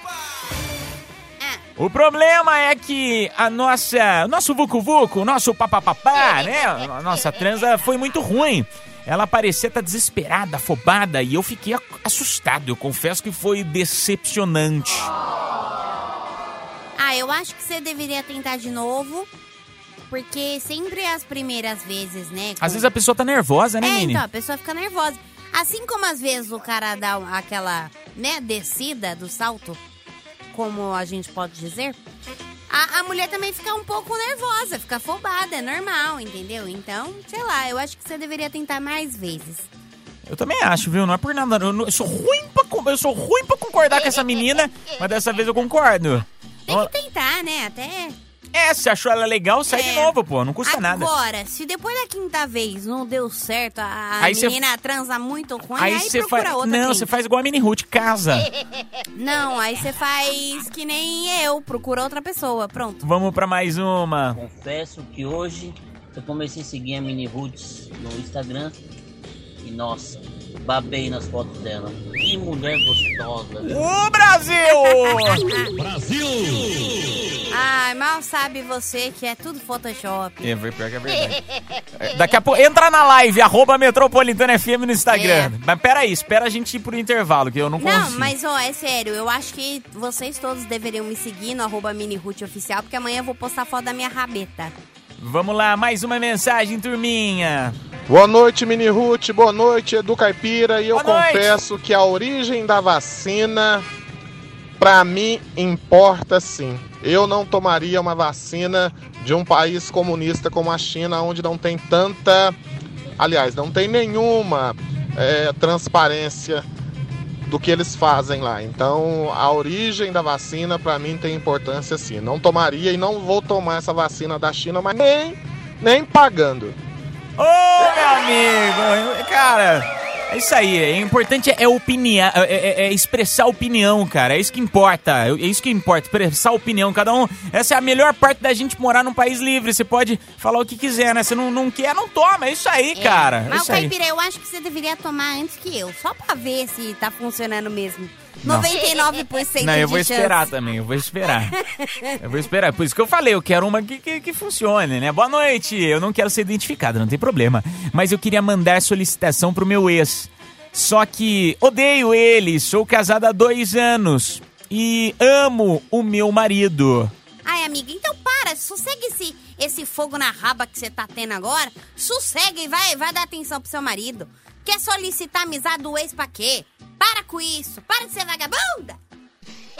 O problema é que a nossa, o nosso vucu-vucu, o nosso papapapá, né? A nossa transa foi muito ruim. Ela parecia estar desesperada, afobada e eu fiquei assustado. Eu confesso que foi decepcionante. Ah, eu acho que você deveria tentar de novo, porque sempre as primeiras vezes, né? Com... Às vezes a pessoa tá nervosa, né, é, Nini? então, a pessoa fica nervosa. Assim como às vezes o cara dá aquela, né, descida do salto, como a gente pode dizer, a, a mulher também fica um pouco nervosa, fica afobada, é normal, entendeu? Então, sei lá, eu acho que você deveria tentar mais vezes. Eu também acho, viu? Não é por nada. Eu, não, eu, sou, ruim pra, eu sou ruim pra concordar com essa menina, mas dessa vez eu concordo. Tem que tentar, né? Até... É, se achou ela legal, sai é. de novo, pô. Não custa Agora, nada. Agora, se depois da quinta vez não deu certo, a aí menina cê... transa muito ruim, aí, aí procura fa... outra. Não, cliente. você faz igual a Mini Ruth, casa. Não, aí você faz que nem eu, procura outra pessoa, pronto. Vamos pra mais uma. Confesso que hoje eu comecei a seguir a Mini Roots no Instagram e, nossa, babei nas fotos dela. Que mulher gostosa. O Brasil! Brasil! Ai, mal sabe você que é tudo Photoshop. É, pior que é verdade. Daqui a pouco, entra na live, arroba Metropolitana F M no Instagram. É. Mas peraí, espera a gente ir pro intervalo, que eu não consigo. Não, mas ó, é sério, eu acho que vocês todos deveriam me seguir no arroba MiniRuth Oficial, porque amanhã eu vou postar foto da minha rabeta. Vamos lá, mais uma mensagem, turminha. Boa noite, Mini Ruth. Boa noite, Edu Caipira. E eu Boa confesso noite. que a origem da vacina, pra mim, importa sim. Eu não tomaria uma vacina de um país comunista como a China, onde não tem tanta... Aliás, não tem nenhuma é, transparência do que eles fazem lá. Então, a origem da vacina, pra mim, tem importância sim. Não tomaria e não vou tomar essa vacina da China, mas nem, nem pagando. Ô, oh, meu amigo, cara, é isso aí, é importante é opinião, é, é, é expressar opinião, cara, é isso que importa, é isso que importa, expressar opinião, cada um, essa é a melhor parte da gente morar num país livre, você pode falar o que quiser, né, você não, não quer, não toma, é isso aí, é, cara. Mas, é isso aí. Caipira, eu acho que você deveria tomar antes que eu, só pra ver se tá funcionando mesmo. noventa e nove por cento Não, eu vou de esperar chance. também, eu vou esperar. Eu vou esperar, por isso que eu falei, eu quero uma que, que, que funcione, né? Boa noite, eu não quero ser identificado, não tem problema. Mas eu queria mandar solicitação pro meu ex. Só que odeio ele, sou casada há dois anos e amo o meu marido. Ai, amiga, então para, sossega esse, esse fogo na raba que você tá tendo agora. Sossega e vai, vai dar atenção pro seu marido. Quer solicitar amizade do ex pra quê? Para com isso, para de ser vagabunda.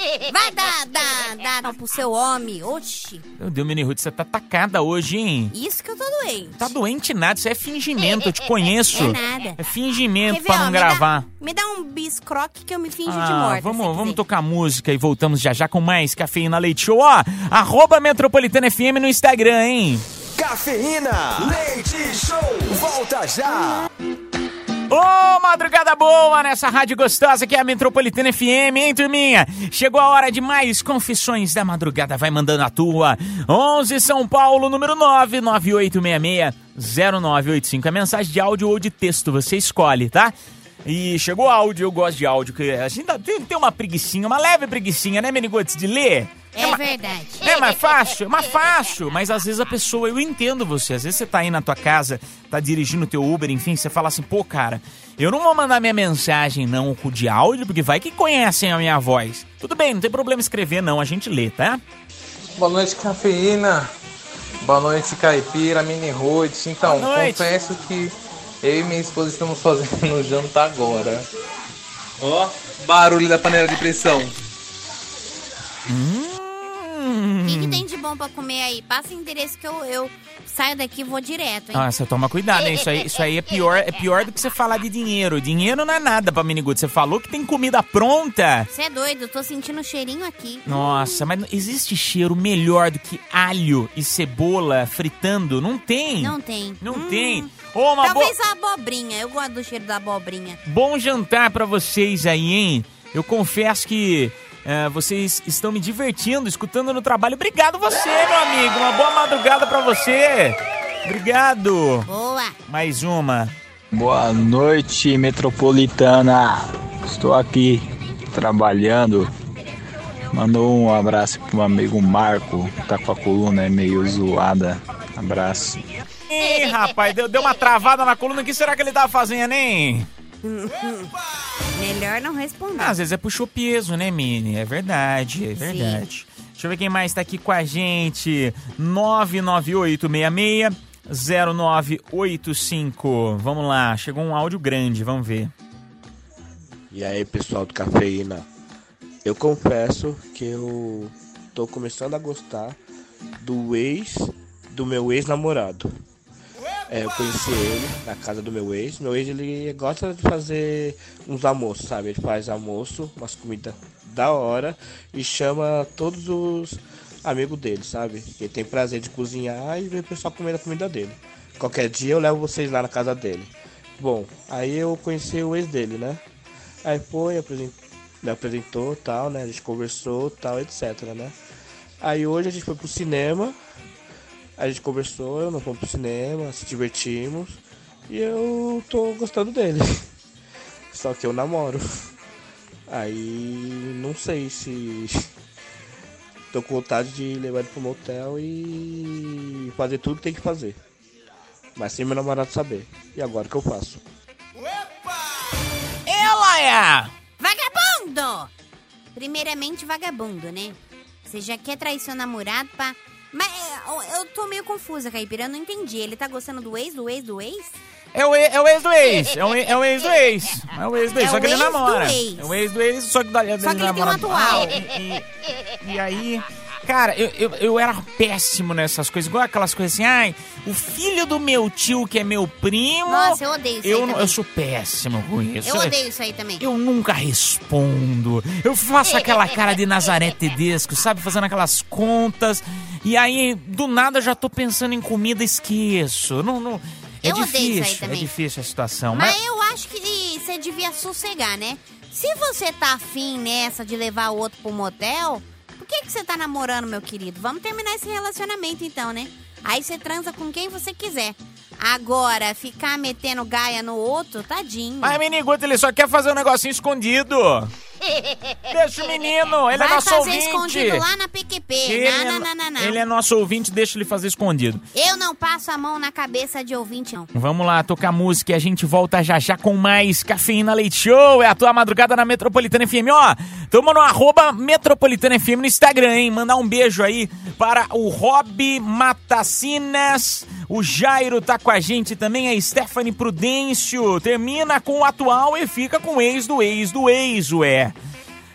Vai dar, dar, dar não, pro seu homem. Oxi. Meu Deus, Mini Ruth, você tá atacada hoje, hein? Isso que eu tô doente. Tá doente nada, isso é fingimento, eu te conheço. É nada. É fingimento Quer pra ver, não ó, gravar. Me dá, me dá um biscroque que eu me finjo Ah, de morta. vamos, vamos tocar música e voltamos já já com mais Cafeína Leite Show. Ó, arroba Metropolitana F M no Instagram, hein? Cafeína Leite Show, volta já! Ô, oh, madrugada boa nessa rádio gostosa que é a Metropolitana F M, hein, turminha? Chegou a hora de mais confissões da madrugada, vai mandando a tua. onze São Paulo, número nove nove oito seis seis zero nove oito cinco. É mensagem de áudio ou de texto, você escolhe, tá? E chegou áudio, eu gosto de áudio, que a gente tem, tem uma preguicinha, uma leve preguicinha, né, Menigotes, de ler? É, é verdade. É mais fácil, é mais fácil. Mas às vezes a pessoa, eu entendo você. Às vezes você tá aí na tua casa, tá dirigindo o teu Uber, enfim, você fala assim, pô, cara, eu não vou mandar minha mensagem não com de áudio, porque vai que conhecem a minha voz. Tudo bem, não tem problema escrever não, a gente lê, tá? Boa noite, Cafeína. Boa noite, Caipira, Mini Ruth. Então, confesso que eu e minha esposa estamos fazendo o jantar agora. Ó, barulho da panela de pressão. Hum. O que, que tem de bom pra comer aí? Passa o endereço que eu, eu saio daqui e vou direto, hein? Ah, você toma cuidado, hein? Isso aí, isso aí é, pior, é pior do que você falar de dinheiro. Dinheiro não é nada pra Minigude. Você falou que tem comida pronta. Você é doido, eu tô sentindo um cheirinho aqui. Nossa, mas existe cheiro melhor do que alho e cebola fritando? Não tem. Não tem. Não hum. tem. Oh, uma Talvez bo... a abobrinha. Eu gosto do cheiro da abobrinha. Bom jantar pra vocês aí, hein? Eu confesso que... Uh, vocês estão me divertindo, escutando no trabalho. Obrigado você, meu amigo. Uma boa madrugada pra você. Obrigado. Boa. Mais uma. Boa noite, Metropolitana. Estou aqui trabalhando. Mandou um abraço pro meu amigo Marco, que tá com a coluna meio zoada. Abraço. Ih, rapaz, deu, deu uma travada na coluna. O que será que ele tava fazendo, hein? Melhor não responder. Ah, às vezes é puxou peso, né, Mini? É verdade, é verdade. Sim. Deixa eu ver quem mais tá aqui com a gente. nove nove oito seis seis zero nove oito cinco. Vamos lá, chegou um áudio grande, vamos ver. E aí, pessoal do Cafeína? Eu confesso que eu tô começando a gostar do ex do meu ex-namorado. É, eu conheci ele na casa do meu ex. Meu ex, ele gosta de fazer uns almoços, sabe? Ele faz almoço, umas comidas da hora e chama todos os amigos dele, sabe? Ele tem prazer de cozinhar e ver o pessoal comendo a comida dele. Qualquer dia eu levo vocês lá na casa dele. Bom, aí eu conheci o ex dele, né? Aí foi, me apresentou, tal, né? A gente conversou, tal, etc, né? Aí hoje a gente foi pro cinema. A gente conversou, nós fomos pro cinema, se divertimos e eu tô gostando dele. Só que eu namoro. Aí não sei se tô com vontade de levar ele pro motel e fazer tudo que tem que fazer. Mas sem meu namorado saber. E agora o que eu faço? Ela é! Vagabundo! Primeiramente vagabundo, né? Você já quer trair seu namorado pra... Mas eu tô meio confusa, Caipira, eu não entendi. Ele tá gostando do ex, do ex, do ex? É o, é o ex do ex, é o, é o ex do ex. É o ex do ex, é só que ele namora. Ex. É o ex do ex, só que, da, só que ele tem um atual. E, e, e aí... Cara, eu, eu, eu era péssimo nessas coisas, igual aquelas coisas assim, ai, o filho do meu tio que é meu primo... Nossa, eu odeio isso eu, aí também. Eu sou péssimo com isso. Eu odeio isso aí também. Eu nunca respondo. Eu faço aquela cara de Nazaré Tedesco, sabe? Fazendo aquelas contas. E aí, do nada, eu já tô pensando em comida, esqueço. Não, não... É eu difícil, odeio isso aí também. É difícil a situação. Mas, mas eu acho que você devia sossegar, né? Se você tá afim nessa de levar o outro pro motel... Por que, que você tá namorando, meu querido? Vamos terminar esse relacionamento então, né? Aí você transa com quem você quiser. Agora, ficar metendo gaia no outro, tadinho. Mas, Miniguto, ele só quer fazer um negocinho escondido. Deixa o menino, ele Vai é nosso fazer ouvinte. escondido lá na P Q P. Ele, não, é, não, não, não, não. ele é nosso ouvinte, deixa ele fazer escondido. Eu não passo a mão na cabeça de ouvinte, não. Vamos lá, tocar música e a gente volta já já com mais Cafeína Leite Show. É a tua madrugada na Metropolitana F M. Ó, tamo no arroba Metropolitana F M no Instagram, hein? Mandar um beijo aí para o Rob Matacinas. O Jairo tá com a gente também, a Stephanie Prudêncio. Termina com o atual e fica com o ex do ex do ex, ué.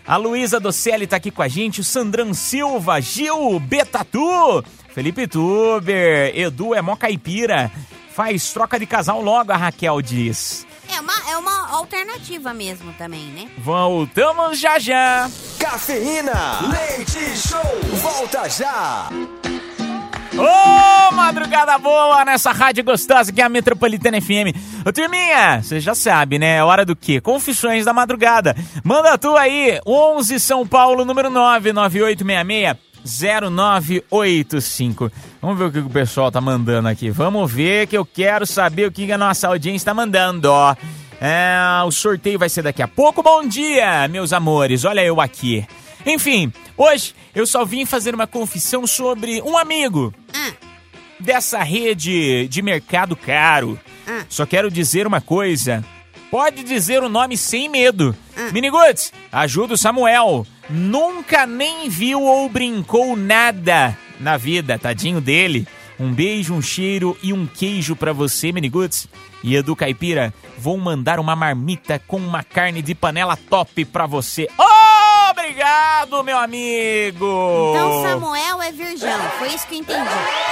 A Luísa Docelli tá aqui com a gente, o Sandrão Silva, Gil Betatu, Felipe Tuber, Edu é mó caipira, faz troca de casal logo, a Raquel diz. É uma, é uma alternativa mesmo também, né? Voltamos já já. Cafeína, leite show, volta já. Ô, oh, madrugada boa nessa rádio gostosa que é a Metropolitana F M. Ô, turminha, você já sabe, né? É hora do quê? Confissões da madrugada. Manda tu aí, onze São Paulo, número nove nove oito seis seis zero nove oito cinco. Vamos ver o que o pessoal tá mandando aqui. Vamos ver que eu quero saber o que a nossa audiência tá mandando, ó. É, o sorteio vai ser daqui a pouco. Bom dia, meus amores. Olha eu aqui. Enfim, hoje eu só vim fazer uma confissão sobre um amigo ah. dessa rede de mercado caro. Ah. Só quero dizer uma coisa. Pode dizer o nome sem medo. Ah. Miniguts, ajuda o Samuel. Nunca nem viu ou brincou nada na vida, tadinho dele. Um beijo, um cheiro e um queijo pra você, Miniguts. E Edu Caipira, vou mandar uma marmita com uma carne de panela top pra você. Oh, obrigado, meu amigo! Então Samuel é virgão, foi isso que eu entendi.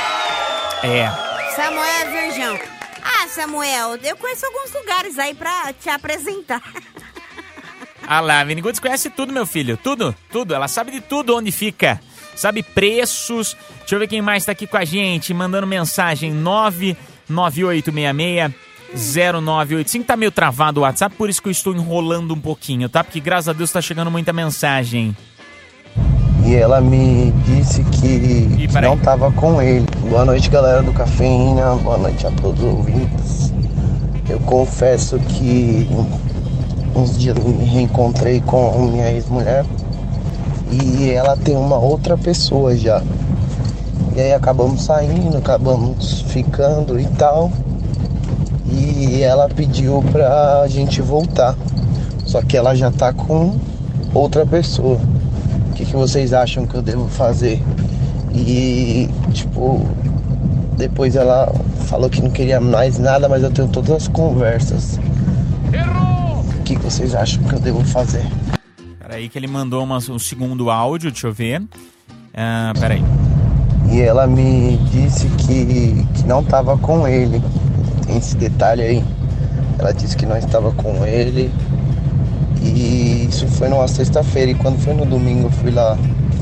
É. Samuel é virgão. Ah, Samuel, eu conheço alguns lugares aí pra te apresentar. Ah lá, a Miniguts conhece tudo, meu filho. Tudo, tudo. Ela sabe de tudo onde fica. Sabe preços. Deixa eu ver quem mais tá aqui com a gente. Mandando mensagem nove nove oito seis seis zero nove oito cinco. Tá meio travado o WhatsApp, por isso que eu estou enrolando um pouquinho, tá? Porque graças a Deus tá chegando muita mensagem. E ela me disse que, Ih, que não tava com ele. Boa noite, galera do Cafeína. Boa noite a todos os ouvintes. Eu confesso que uns dias me reencontrei com minha ex-mulher e ela tem uma outra pessoa já. E aí acabamos saindo, acabamos ficando e tal. E ela pediu pra gente voltar. Só que ela já tá com outra pessoa. O que, que vocês acham que eu devo fazer? E, tipo, depois ela falou que não queria mais nada, mas eu tenho todas as conversas. Errou! O que, que vocês acham que eu devo fazer? Peraí que ele mandou uma, um segundo áudio, deixa eu ver. Ah, peraí. E ela me disse que, que não tava com ele. Tem esse detalhe aí. Ela disse que não estava com ele. E isso foi numa sexta-feira. E quando foi no domingo eu fui lá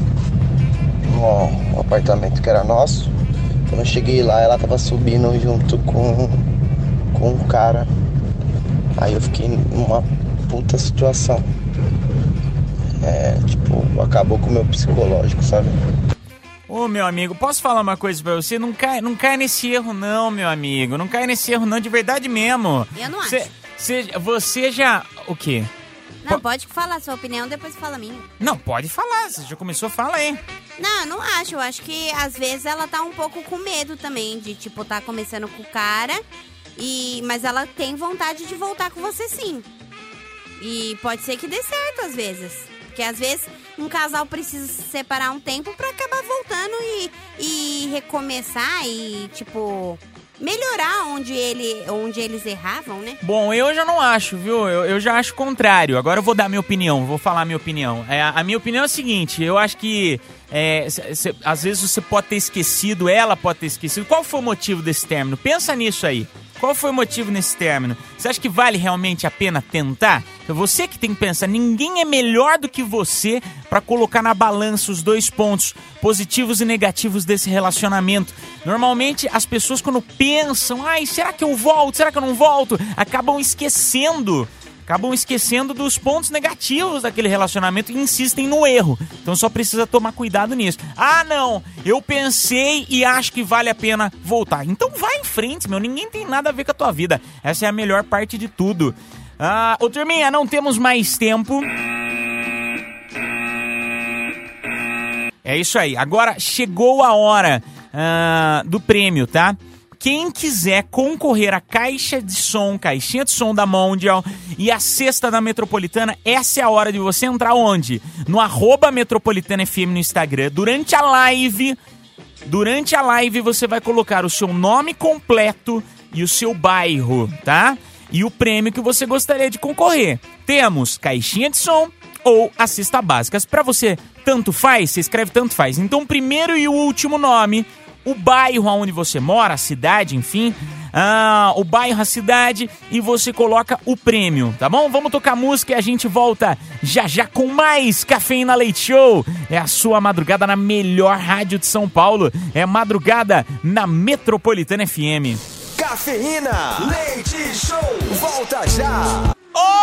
no apartamento que era nosso. Quando eu cheguei lá, ela tava subindo junto com, com um cara. Aí eu fiquei numa puta situação. É, tipo, acabou com o meu psicológico, sabe? Ô, meu amigo, posso falar uma coisa pra você? Não cai, não cai nesse erro não, meu amigo. Não cai nesse erro não, de verdade mesmo. Eu não cê, acho. Cê, você já... O quê? Não, pode falar a sua opinião, depois fala a minha. Não, pode falar. Você já começou a falar aí. Não, eu não acho. Eu acho que, às vezes, ela tá um pouco com medo também de, tipo, tá começando com o cara. E... Mas ela tem vontade de voltar com você, sim. E pode ser que dê certo, às vezes. Porque, às vezes, um casal precisa se separar um tempo pra acabar voltando e, e recomeçar e, tipo... melhorar onde, ele, onde eles erravam, né? Bom, eu já não acho, viu? Eu, eu já acho o contrário. Agora eu vou dar minha opinião, vou falar minha opinião. É, a minha opinião é a seguinte, eu acho que é, cê, cê, às vezes você pode ter esquecido, ela pode ter esquecido. Qual foi o motivo desse término? Pensa nisso aí. Qual foi o motivo nesse término? Você acha que vale realmente a pena tentar? É você que tem que pensar. Ninguém é melhor do que você para colocar na balança os dois pontos positivos e negativos desse relacionamento. Normalmente, as pessoas quando pensam, ai, será que eu volto? Será que eu não volto? Acabam esquecendo. Acabam esquecendo dos pontos negativos daquele relacionamento e insistem no erro. Então só precisa tomar cuidado nisso. Ah, não, eu pensei e acho que vale a pena voltar. Então vai em frente, meu. Ninguém tem nada a ver com a tua vida. Essa é a melhor parte de tudo. Ah, ô turminha, não temos mais tempo. É isso aí. Agora chegou a hora ah, do prêmio, tá? Quem quiser concorrer à caixa de som, caixinha de som da Mondial e a cesta da Metropolitana, essa é a hora de você entrar onde? No arroba Metropolitana F M no Instagram. Durante a live, durante a live você vai colocar o seu nome completo e o seu bairro, tá? E o prêmio que você gostaria de concorrer. Temos caixinha de som, ou a cesta básica. Pra você, tanto faz, você escreve tanto faz. Então, o primeiro e o último nome, o bairro onde você mora, a cidade, enfim, ah, o bairro, a cidade, e você coloca o prêmio, tá bom? Vamos tocar música e a gente volta já já com mais Cafeína Leite Show. É a sua madrugada na melhor rádio de São Paulo. É madrugada na Metropolitana F M. Cafeína Leite Show, volta já!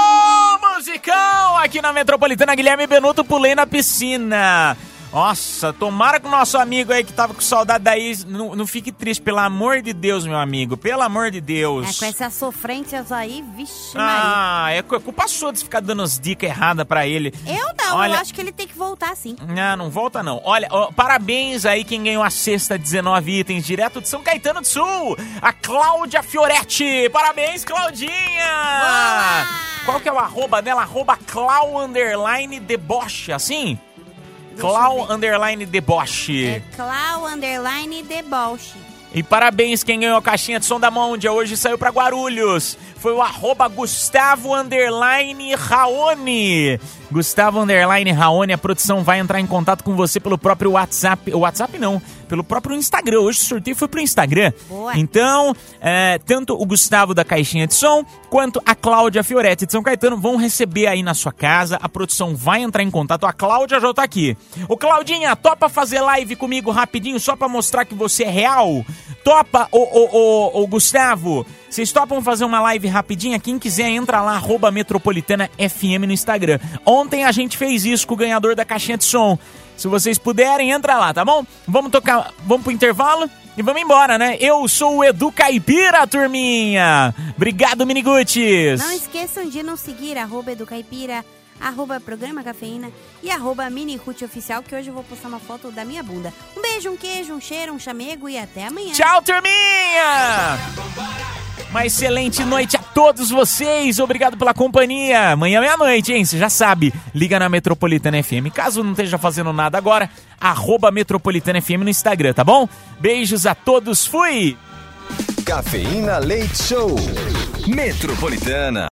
Ô, musicão! Aqui na Metropolitana, Guilherme Benuto, pulei na piscina. Nossa, tomara que o nosso amigo aí que tava com saudade daí não, não fique triste, pelo amor de Deus, meu amigo, pelo amor de Deus. É, com essas sofrências aí, vixe, Ah, Maria. É culpa sua de ficar dando as dicas erradas pra ele. Eu não, Olha, eu acho que ele tem que voltar sim. Não, não volta não. Olha, ó, parabéns aí quem ganhou a cesta dezenove itens direto de São Caetano do Sul. A Cláudia Fioretti. Parabéns, Claudinha. Boa. Qual que é o arroba dela? Arroba Clau underline deboche, assim? Clau underline deboche. É Clau underline deboche. E parabéns quem ganhou a caixinha de som da Mondia. Hoje saiu pra Guarulhos. Foi o arroba Gustavo underline Raoni. Gustavo underline Raoni. A produção vai entrar em contato com você pelo próprio WhatsApp. O WhatsApp não, pelo próprio Instagram. Hoje o sorteio foi pro Instagram. Boa. Então, é, tanto o Gustavo da caixinha de som, quanto a Cláudia Fioretti de São Caetano vão receber aí na sua casa. A produção vai entrar em contato. A Cláudia já tá aqui. Ô Claudinha, topa fazer live comigo rapidinho só pra mostrar que você é real? Topa, ô, ô, ô, ô Gustavo? Vocês topam fazer uma live rapidinha? Quem quiser, entra lá, arroba Metropolitana F M no Instagram. Ontem a gente fez isso com o ganhador da caixinha de som. Se vocês puderem, entra lá, tá bom? Vamos tocar, vamos pro intervalo e vamos embora, né? Eu sou o Edu Caipira, turminha. Obrigado, Miniguts. Não esqueçam de nos seguir, arroba Edu Caipira, arroba Programa Cafeína e arroba Minihut Oficial, que hoje eu vou postar uma foto da minha bunda. Um beijo, um queijo, um cheiro, um chamego e até amanhã. Tchau, turminha! Uma excelente noite a todos vocês. Obrigado pela companhia. Amanhã meia-noite, hein? Você já sabe. Liga na Metropolitana F M. Caso não esteja fazendo nada agora, arroba Metropolitana F M no Instagram, tá bom? Beijos a todos. Fui! Cafeína Leite Show. Metropolitana.